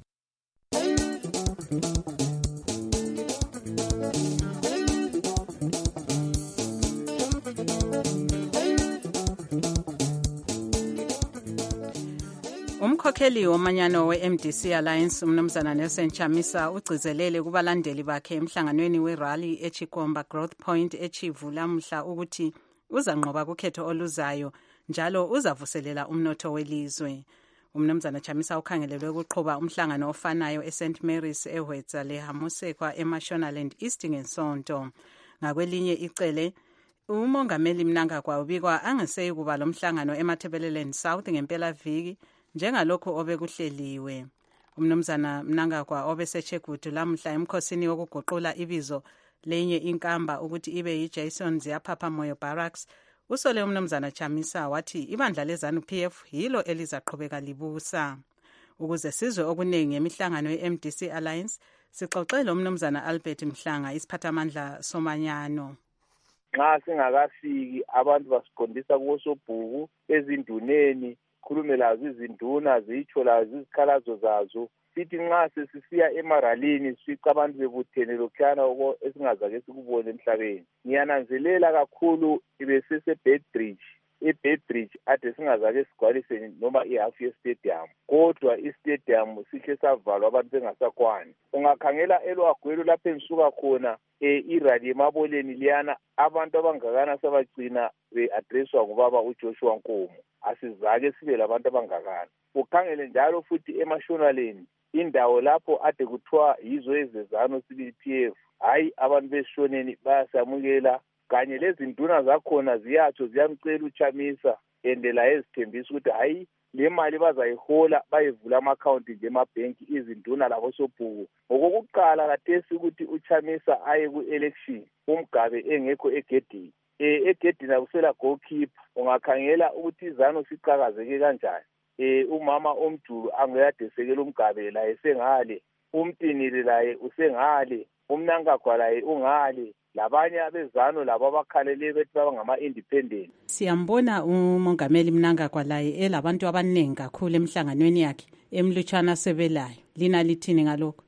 Umkhokheli womanyano we-MDC Alliance umnumzana Nelson Chamisa ugcizelele kubalandeli bakhe emhlanganweni we-rally eChikomba Growth Point echivula mhla ukuthi uzanqoba kukhetho oluzayo njalo uzavuselela umnotho welizwe. Umnumzana Chamisa ukhangelelwe ukuqhuba umhlangano ofanayo eSt Mary's eHwetza leHamusekwa eMashonaland East ngesonto. Ngakwelinye icele umongameli Mnangagwa ubikwa angaseyi kuba lo mhlangano eMatabeleland South ngempela viki njengalokho obekuhleliwe. Umnumzana Mnangagwa obeseChegutu lamhla emkhosini wokuguqula ibizo lenye inkamba ukuthi ibe yiJason Ziyaphapha Moyo Barracks usole umnumzana Chamisa wathi ibandla leZANU-PF yilo elizaqhubeka libusa. Ukuze sizwe okuningi ngemihlangano ye-MDC Alliance sixoxele umnumzana Albert Mhlanga isiphathamandla somanyano. Nxa singakafiki abantu basiqondisa kusobhuku ezinduneni khulume lazo izinduna zitsho lazo izikhalazo zazo sithi nxa sesisiya emaralini sifica abantu bebuthene lokhuyana esingazake sikubone emhlabeni. Ngiyananzelela kakhulu besesebedbridge ibedbridge ade singazake sigcwalise noma ihalf yestadium kodwa istadium sihle savalwa abantu bengasakwani. Ungakhangela elwagwelo lapho engisuka khona irali emaboleni liyana abantu abangakana sabagcina be-addresswa ngubaba uJoshua Nkomo. Asizake sibe labantu abangakana. Ukhangele njalo futhi eMashonaland indawo lapho ade kuthiwa yizo ezezano CPF hayi abantu besishoneni bayasamukela kanye lezinduna zakhona ziyatsho ziyamcela uChamisa endela ezithembisa ukuthi hayi le mali bazayihola bayevula ama-account nje emabhenki izinduna labo sobhuku. Ngokokuqala kathesi ukuthi uChamisa aye ku-election uMgabe engekho egedini. Egedini akusela goalkeeper. Ungakhangela ukuthi izano siqhakazeke kanjani. Umama omjulu angeyadesekela uMgabe laye sengale, uMtinile laye usengale, uMnangagwa laye ungale, labanye abezano labo abakhalele bethi baba ngama-independent. Siyambona umongameli Mnangagwa laye elabantu abaningi kakhulu emhlanganweni yakhe emlutshwana sebelayo. Lina lithini ngalokho?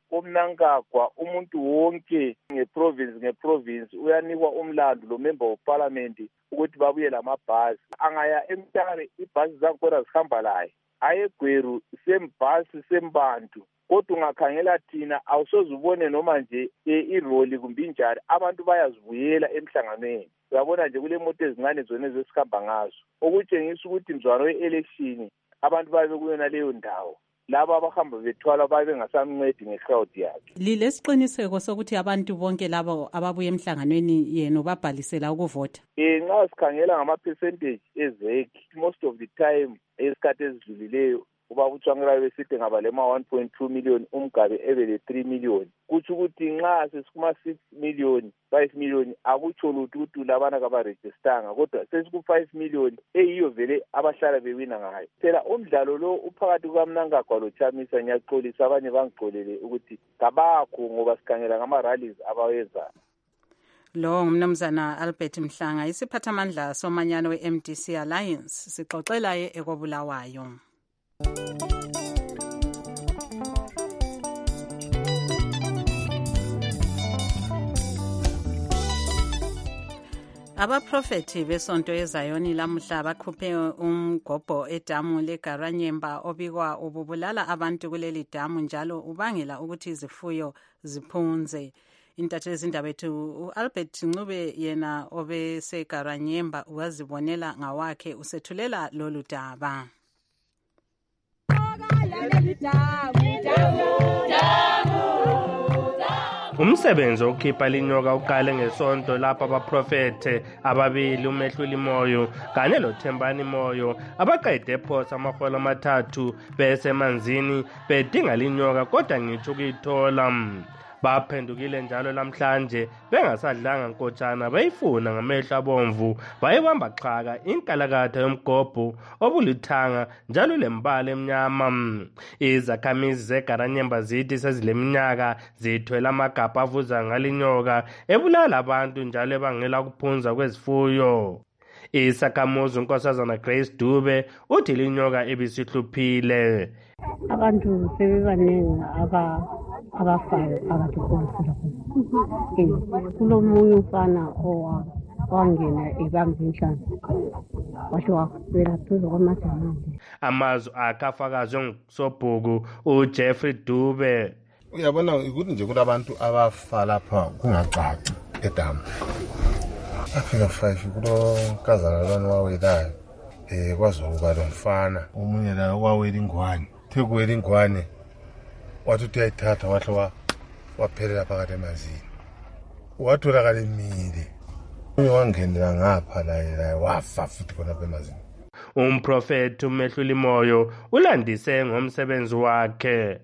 komnankagwa umuntu wonke ngeprovince uyanikwa umlando lo member of parliament ukuthi babuye lamabhasi. Angaya eMtare ibhasi zakhona zihamba laye, ayeGweru sembhasi sembantu. Kodwa ungakhangela thina awusoze ubone noma nje iroli kumbe injani, abantu bayazibuyela emhlanganweni. Uyabona nje kule moto ezincane zona ezesikhamba ngazo, okutshengisa ukuthi mzwana we-election abantu babe kuyona leyo ndawo. Laba abahamba bethwala babe bengasamncedi nge-crowd yakhe. Lilesiqiniseko sokuthi abantu bonke labo ababuye emhlanganweni yenu babhalisela ukuvota? Nxa sikhangela ngama-percentage ezeki, most of the time esikhathi ezidlulileyo ubaba uTshwangela besithi ngaba lema 1.2 million, uMgabe ebele 3 million. Kuthi ukuthi nxa sesikuma 6 million 5 million akutsho lutho ukuthi labana kabarejistanga, kodwa sesiku 5 million eyiyo vele abahlala bewina ngayo. Phela umdlalo lo uphakathi kukaMnangagwa loChamisa, ngiyaxolisa abanye bangixolele ukuthi kabakho ngoba sikhangela ngama-rallies abawenzayo. Lo ngumnumzana Albert Mhlanga, isiphathamandla somanyano we-MDC Alliance, sixoxela ekobulawayo. Abaprofethi besonto eZayoni lamuhla bakhuphe umgobho edamu leGaranyemba obikwa ububulala abantu kuleli damu njalo ubangela ukuthi izifuyo ziphunze. Intatheli ezindaba ethu uAlbert Ncube yena obeseGaranyemba wazibonela ngawakhe, usethulela lolu daba. Umsebenzi wokukhipha linyoka uqale ngesonto lapha abaprofethe ababili uMehluli Moyo kanye loThembani Moyo abaqede ephosa amahora amathathu bese emanzini bedinga linyoka kodwa ngitsho ukuyithola. Baphendukile njalo namhlanje bengasadlanga nkotshana bayifuna ngamehlo abomvu, bayibamba xhaka inkalakatha yomgobho obulithanga njalo lembala emnyama. Izakhamizi zeGaranyemba zithi sezileminyaka zithwele amagabha avuza ngalinyoka ebulala abantu njalo ebangela ukuphunza kwezifuyo. Isakhamuzi uNkosazana Grace Dube uthi linyoka ebisihluphile. Abantu sebebaningi abafayo phakathi kwesizwe. Kulomunye umfana owangena ibanga inhlanu washo wafela phezu kwamadamane. Amazwi akafakazwe ngusobhuku uJeffrey Dube. Uyabona ukuthi nje kulabantu abafa lapha kungacaci edamu. Afika 5 kulo nkazana lona wawelayo kwazokuba lo mfana omunye la wawela ingwane. Thekuwela ingwane wathi uyayithatha wahle waphelela phakathi emanzini, watholakala emile. Wangenela ngapha la wafa futhi khona emanzini. Umprofeti uMehluli Moyo ulandise ngomsebenzi wakhe.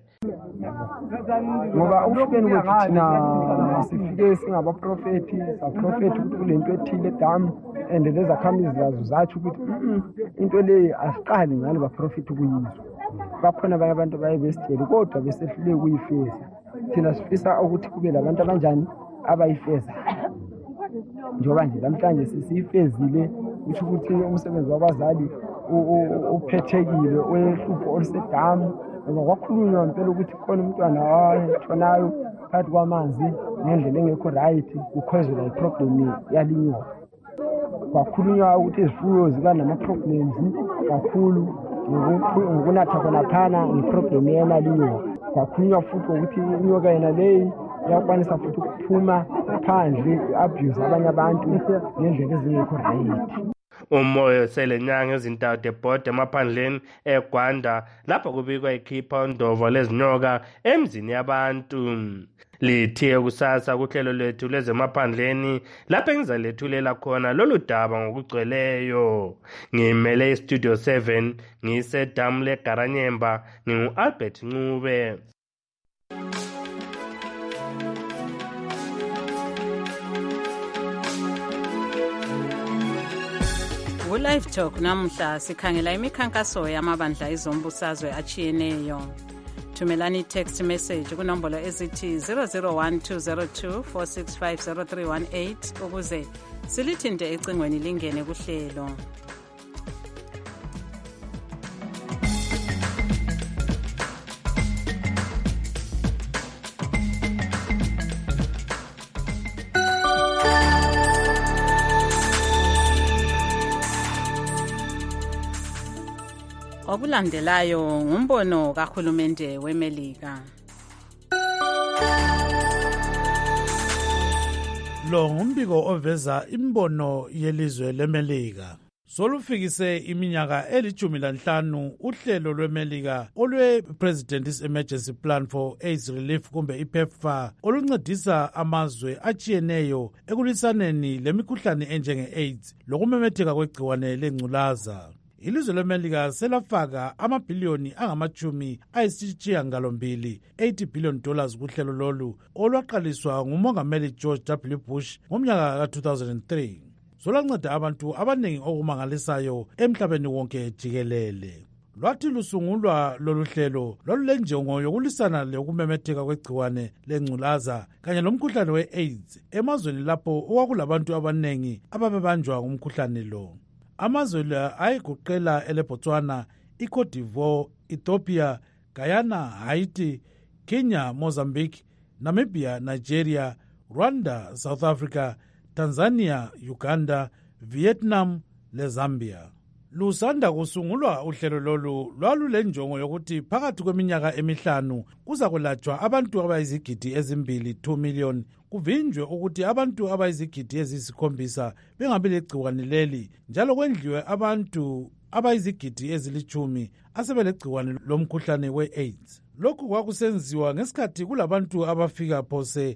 Ngoba ukuhleni kwethu thina sifike singabaprofethi, saprofethi ukuthi kulento ethile edamu and lezakhamizi zazo zathi ukuthi into leyo asiqali ngalo baprofethi ukuyizwa. Bakhona abanye abantu baye besitshela kodwa besehlule ukuyifeza. Thina sifisa ukuthi kube labantu abanjani abayifeza. Njengoba nje namhlanje sisifezile ukuthi umsebenzi wabazali uphethekile oyehlupho olusedamu. Kwakhulunywa impela ukuthi khona umntwana wathonayo phakathi kwamanzi ngendlela engekho right kukhwezela iproblem yalinyoka. Kwakhulunywa ukuthi izifuyo ziba nama-problems kakhulu ngokunatha khonaphana ngeproblem yenalinyoka. Kwakhulunywa futhi ukuthi inyoka yena leyi iyakwanisa futhi ukuphuma phandle abuse abanye abantu ngendlela ezingekho right. Umoyo selenyanga ezintathu ebhoda emaphandleni eGwanda lapho kubikwa ikhipha undovo lezinyoka emzini yabantu. Lithiye kusasa kuhlelo lwethu lwezemaphandleni lapho engizalethulela khona lolu daba ngokugcweleyo. Ngimele iStudio 7 ngisedamu leGaranyemba, ngingu-Albert Ncube. Live Talk namuhla sikhangela imikhankaso yamabandla ezombusazwe achiyeneyo. Thumelani text message kunombolo ezithi 001202465038 ukuze silithinte ecingweni lingene kuhlelo. Okulandelayo ngumbono kahulumende weMelika. Lo ngumbiko oveza imbono yelizwe leMelika. Solufikise iminyaka eli-15 uhlelo lweMelika olwe-President's Emergency Plan for AIDS Relief kumbe iPEPFAR oluncedisa amazwe atshiyeneyo ekulwisaneni lemikhuhlane enjenge-AIDS lokumemetheka kwegciwane lengculaza. Ilizwe leMelika selafaka amabhiliyoni ayisishiyagalombili $80 billion kuhlelo lolu olwaqaliswa ngumongameli George W. Bush ngomnyaka ka-2003. Solanceda abantu abaningi okumangalisayo emhlabeni wonke jikelele. Lwathi lusungulwa lolu hlelo lwalulenjongo yokulwisana lokumemetheka kwegciwane lengculaza kanye lomkhuhlane we-AIDS emazweni lapho okwakulabantu abaningi ababebanjwa ngumkhuhlane lo. Amazwe la ayegoqela eleBotswana, iCote d'Ivoire, Ethiopia, Guyana, Haiti, Kenya, Mozambique, Namibia, Nigeria, Rwanda, South Africa, Tanzania, Uganda, Vietnam leZambia. Lusanda kusungulwa uhlelo lolu lwalulenjongo yokuthi phakathi kweminyaka emihlanu kuzakulatshwa abantu abayizigidi ezimbili 2 million kuvinjwe ukuthi abantu abayizigidi eziyikhombisa bengabi legciwane leli njalo kwendliwe abantu abayizigidi ezili-10 asebelegciwane lomkhuhlane we-AIDS. Lokhu kwakusenziwa ngesikhathi kulabantu abafika phose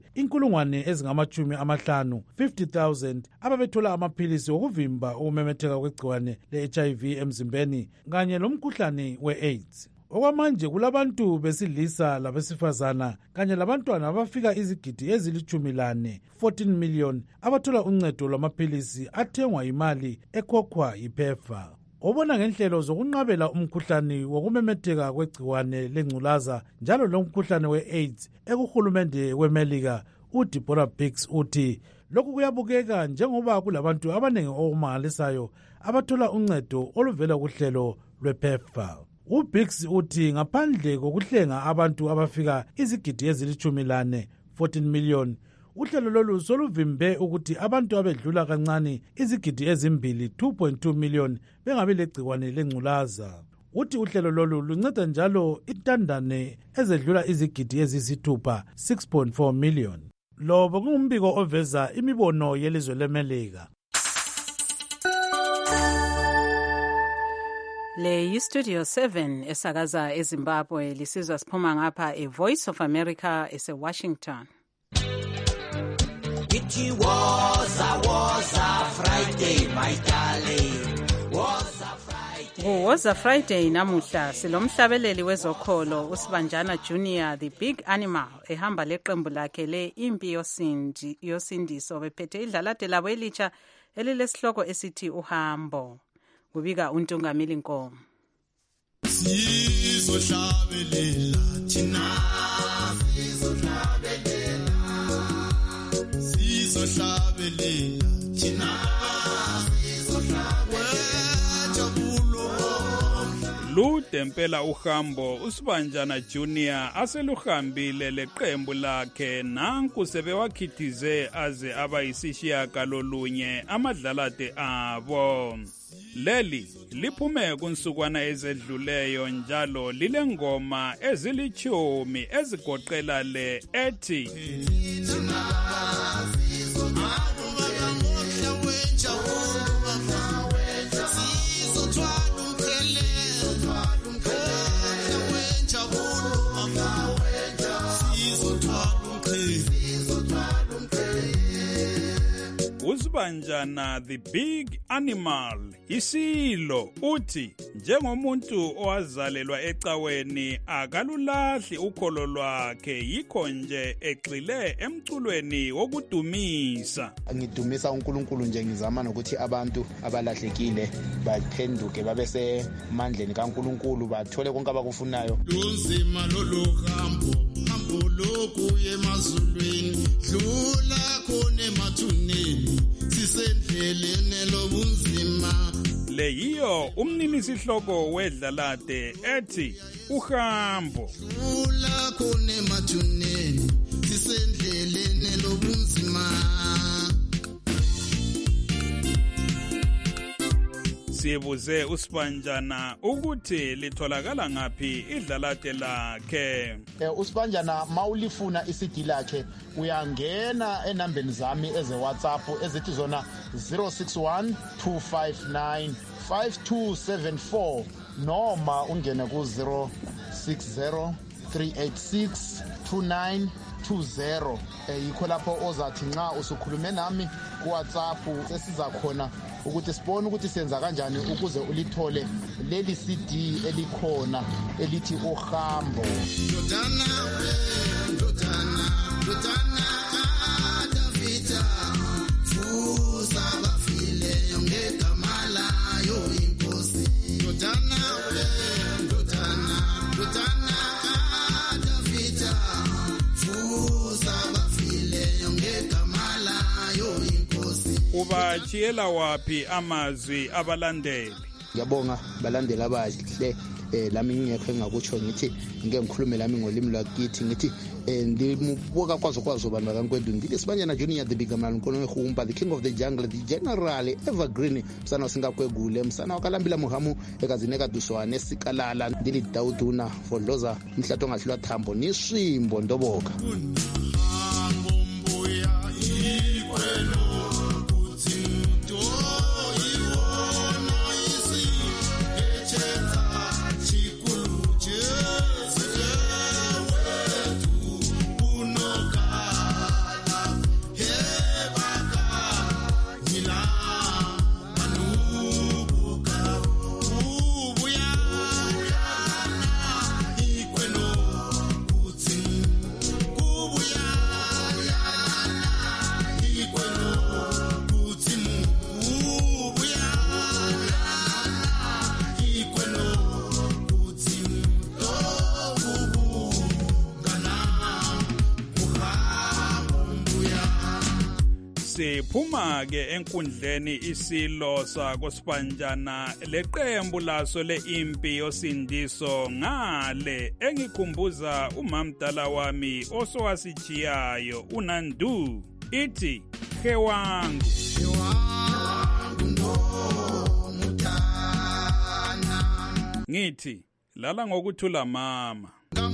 50,000 ababethola amaphilisi okuvimba ukumemetheka kwegciwane le-HIV emzimbeni kanye lomkhuhlane we-AIDS. Okwamanje kulabantu besilisa labesifazana kanye labantwana abafika izigidi ezili-14 million abathola uncedo lwamaphilisi athengwa imali ekhokhwa yiPEPFAR. Obona ngenhlelo zokunqabela umkhuhlane wokumemetheka kwegciwane lengculaza njalo lomkhuhlane we-AIDS ekuhulumende weMelika uDeborah Birx uthi lokhu kuyabukeka njengoba kulabantu abaningi okumangalisayo abathola uncedo oluvela kuhlelo lwePEPFAR. uBirx uthi ngaphandle kokuhlenga abantu abafika izigidi ezili-14 million uhlelo lolu soluvimbe ukuthi abantu abedlula kancane izigidi ezimbili 2.2 million bengabi legciwane lengculaza. Uthi uhlelo lolu lunceda njalo intandane ezedlula izigidi ezisithupha 6.4 million. Lobo kungumbiko oveza imibono yelizwe leMelika. Le yi-Studio 7 esakaza eZimbabwe lisizwa siphuma ngapha eVoice of America eseWashington. It was a Friday, my darling. Was a Friday. Woza Friday namuhla silomhlabeleli wezokholo uSibanjana Junior the Big Animal ehamba leqembu lakhe le impi yosindiso bephethe idlalade labo elitsha elilesihloko esithi uhambo. Kubika uNtungameli Nkomo. Sizohlabelela thina ludempela uhambo uSibanjana Junior aseluhambile leqembu lakhe nanku sebewakhithize aze abayisishiyagalolunye amadlalade abo. Leli liphume kunsukwana ezedluleyo njalo lilengoma ezili-10 ezigoqela le ethi uSibanjana the Big Animal isilo uthi njengomuntu owazalelwa ecaweni akalulahli ukholo lwakhe yikho nje exile emculweni wokudumisa. Ngidumisa uNkulunkulu nje ngizama nokuthi abantu abalahlekile baphenduke babe semandleni kaNkulunkulu bathole konke abakufunayo. Lunzima loluhambo hambo lokuye emazulwini dlula khona emathuneni sisendleleni lobunzima. Le yiyo umnini sihloko wedlalade ethi uhambo dlula khona emathuneni sisendleleni lobunzima. sibuze uSibanjana ukuthi litholakala ngaphi idlalate lakhe. uSibanjana mawulifuna iCD lakhe uyangena enambeni zami eze WhatsApp ezithi zona 061 259 5274 noma ungene ku 060 386 2920 yikho lapho ozathi nxa usukhulume nami ku WhatsApp sesiza khona ukuthi sibone ukuthi senza kanjani ukuze ulithole leli CD elikhona elithi uhambo. Davida fuza bafile ngegamala yo inkosi Dodana Davida fuza bafile ngegamala yo inkosi. Ubachiyela wapi amazwi abalandeli? Ngiyabonga balandeli abahle lami ngingekho engakutsho ngithi ngeke ngikhulume lami ngolimi lwakithi ngithi ndimubuka kwazo abantu bakaNkwedu ndithi Sibanjana Junior the bigger man Nkonoehumba the king of the jungle the general evergreen msana singakwegule msana wakalambila muhamu ekazine kaduswane sikalala ndili Dawuduna fodloza mhlato ngahlwa thambo niswimbo ndoboka. Siphuma ke enkundleni isilo sakoSibanjana leqembu laso leimpi yosindiso ngale engikhumbuza umamdala wami osowasijiyayo uNandu ithi hewangu ngithi lala ngokuthula mama.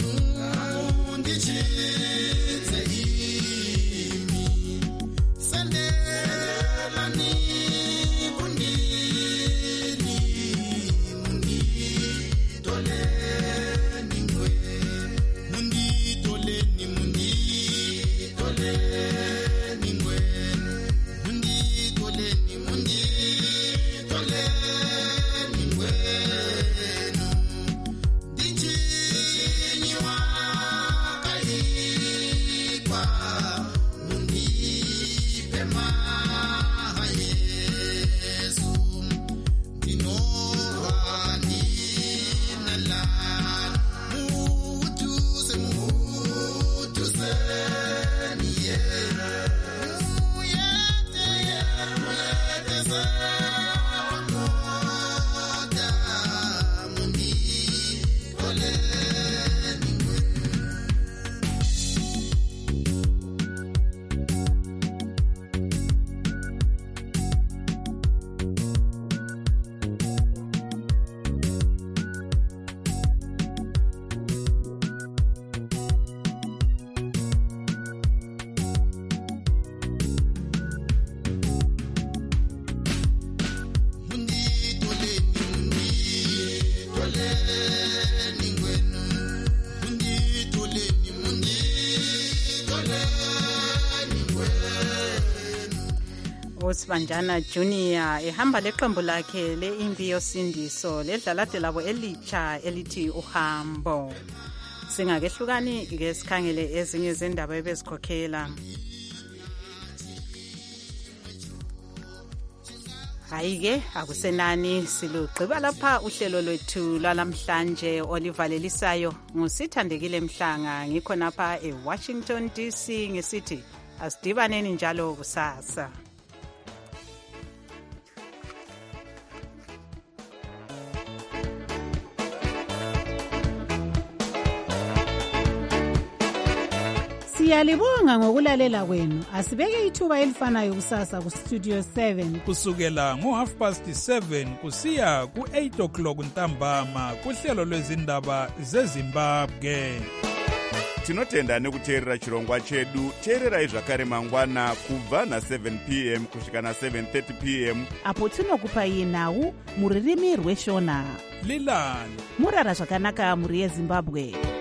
uSibanjana Junior ehamba leqembu lakhe leimpi yosindiso ledlalade labo elitsha elithi uhambo. Singakehlukani ke sikhangele ezinye zendaba ebezikhokhela. Hayike akusenani silugqiba lapha uhlelo lwethu lalamhlanje olivalelisayo ngusithandekile Mhlanga ngikho napha eWashington DC ngisithi asidibaneni njalo kusasa. Siyalibonga ngokulalela kwenu. Asibeke ithuba elifanayo kusasa ku Studio 7 kusukela ngo7:30 kusiya ku8 o'clock ntambama kuhlelo lwezindaba zeZimbabwe. Tinotenda nekuteerera chirongwa chedu. Teererai zvakare mangwana kubva na7 p.m. kusvika na7:30 p.m. apo tinokupai nhau muririmi rweshona. Lilani murara zvakanaka muri yeZimbabwe.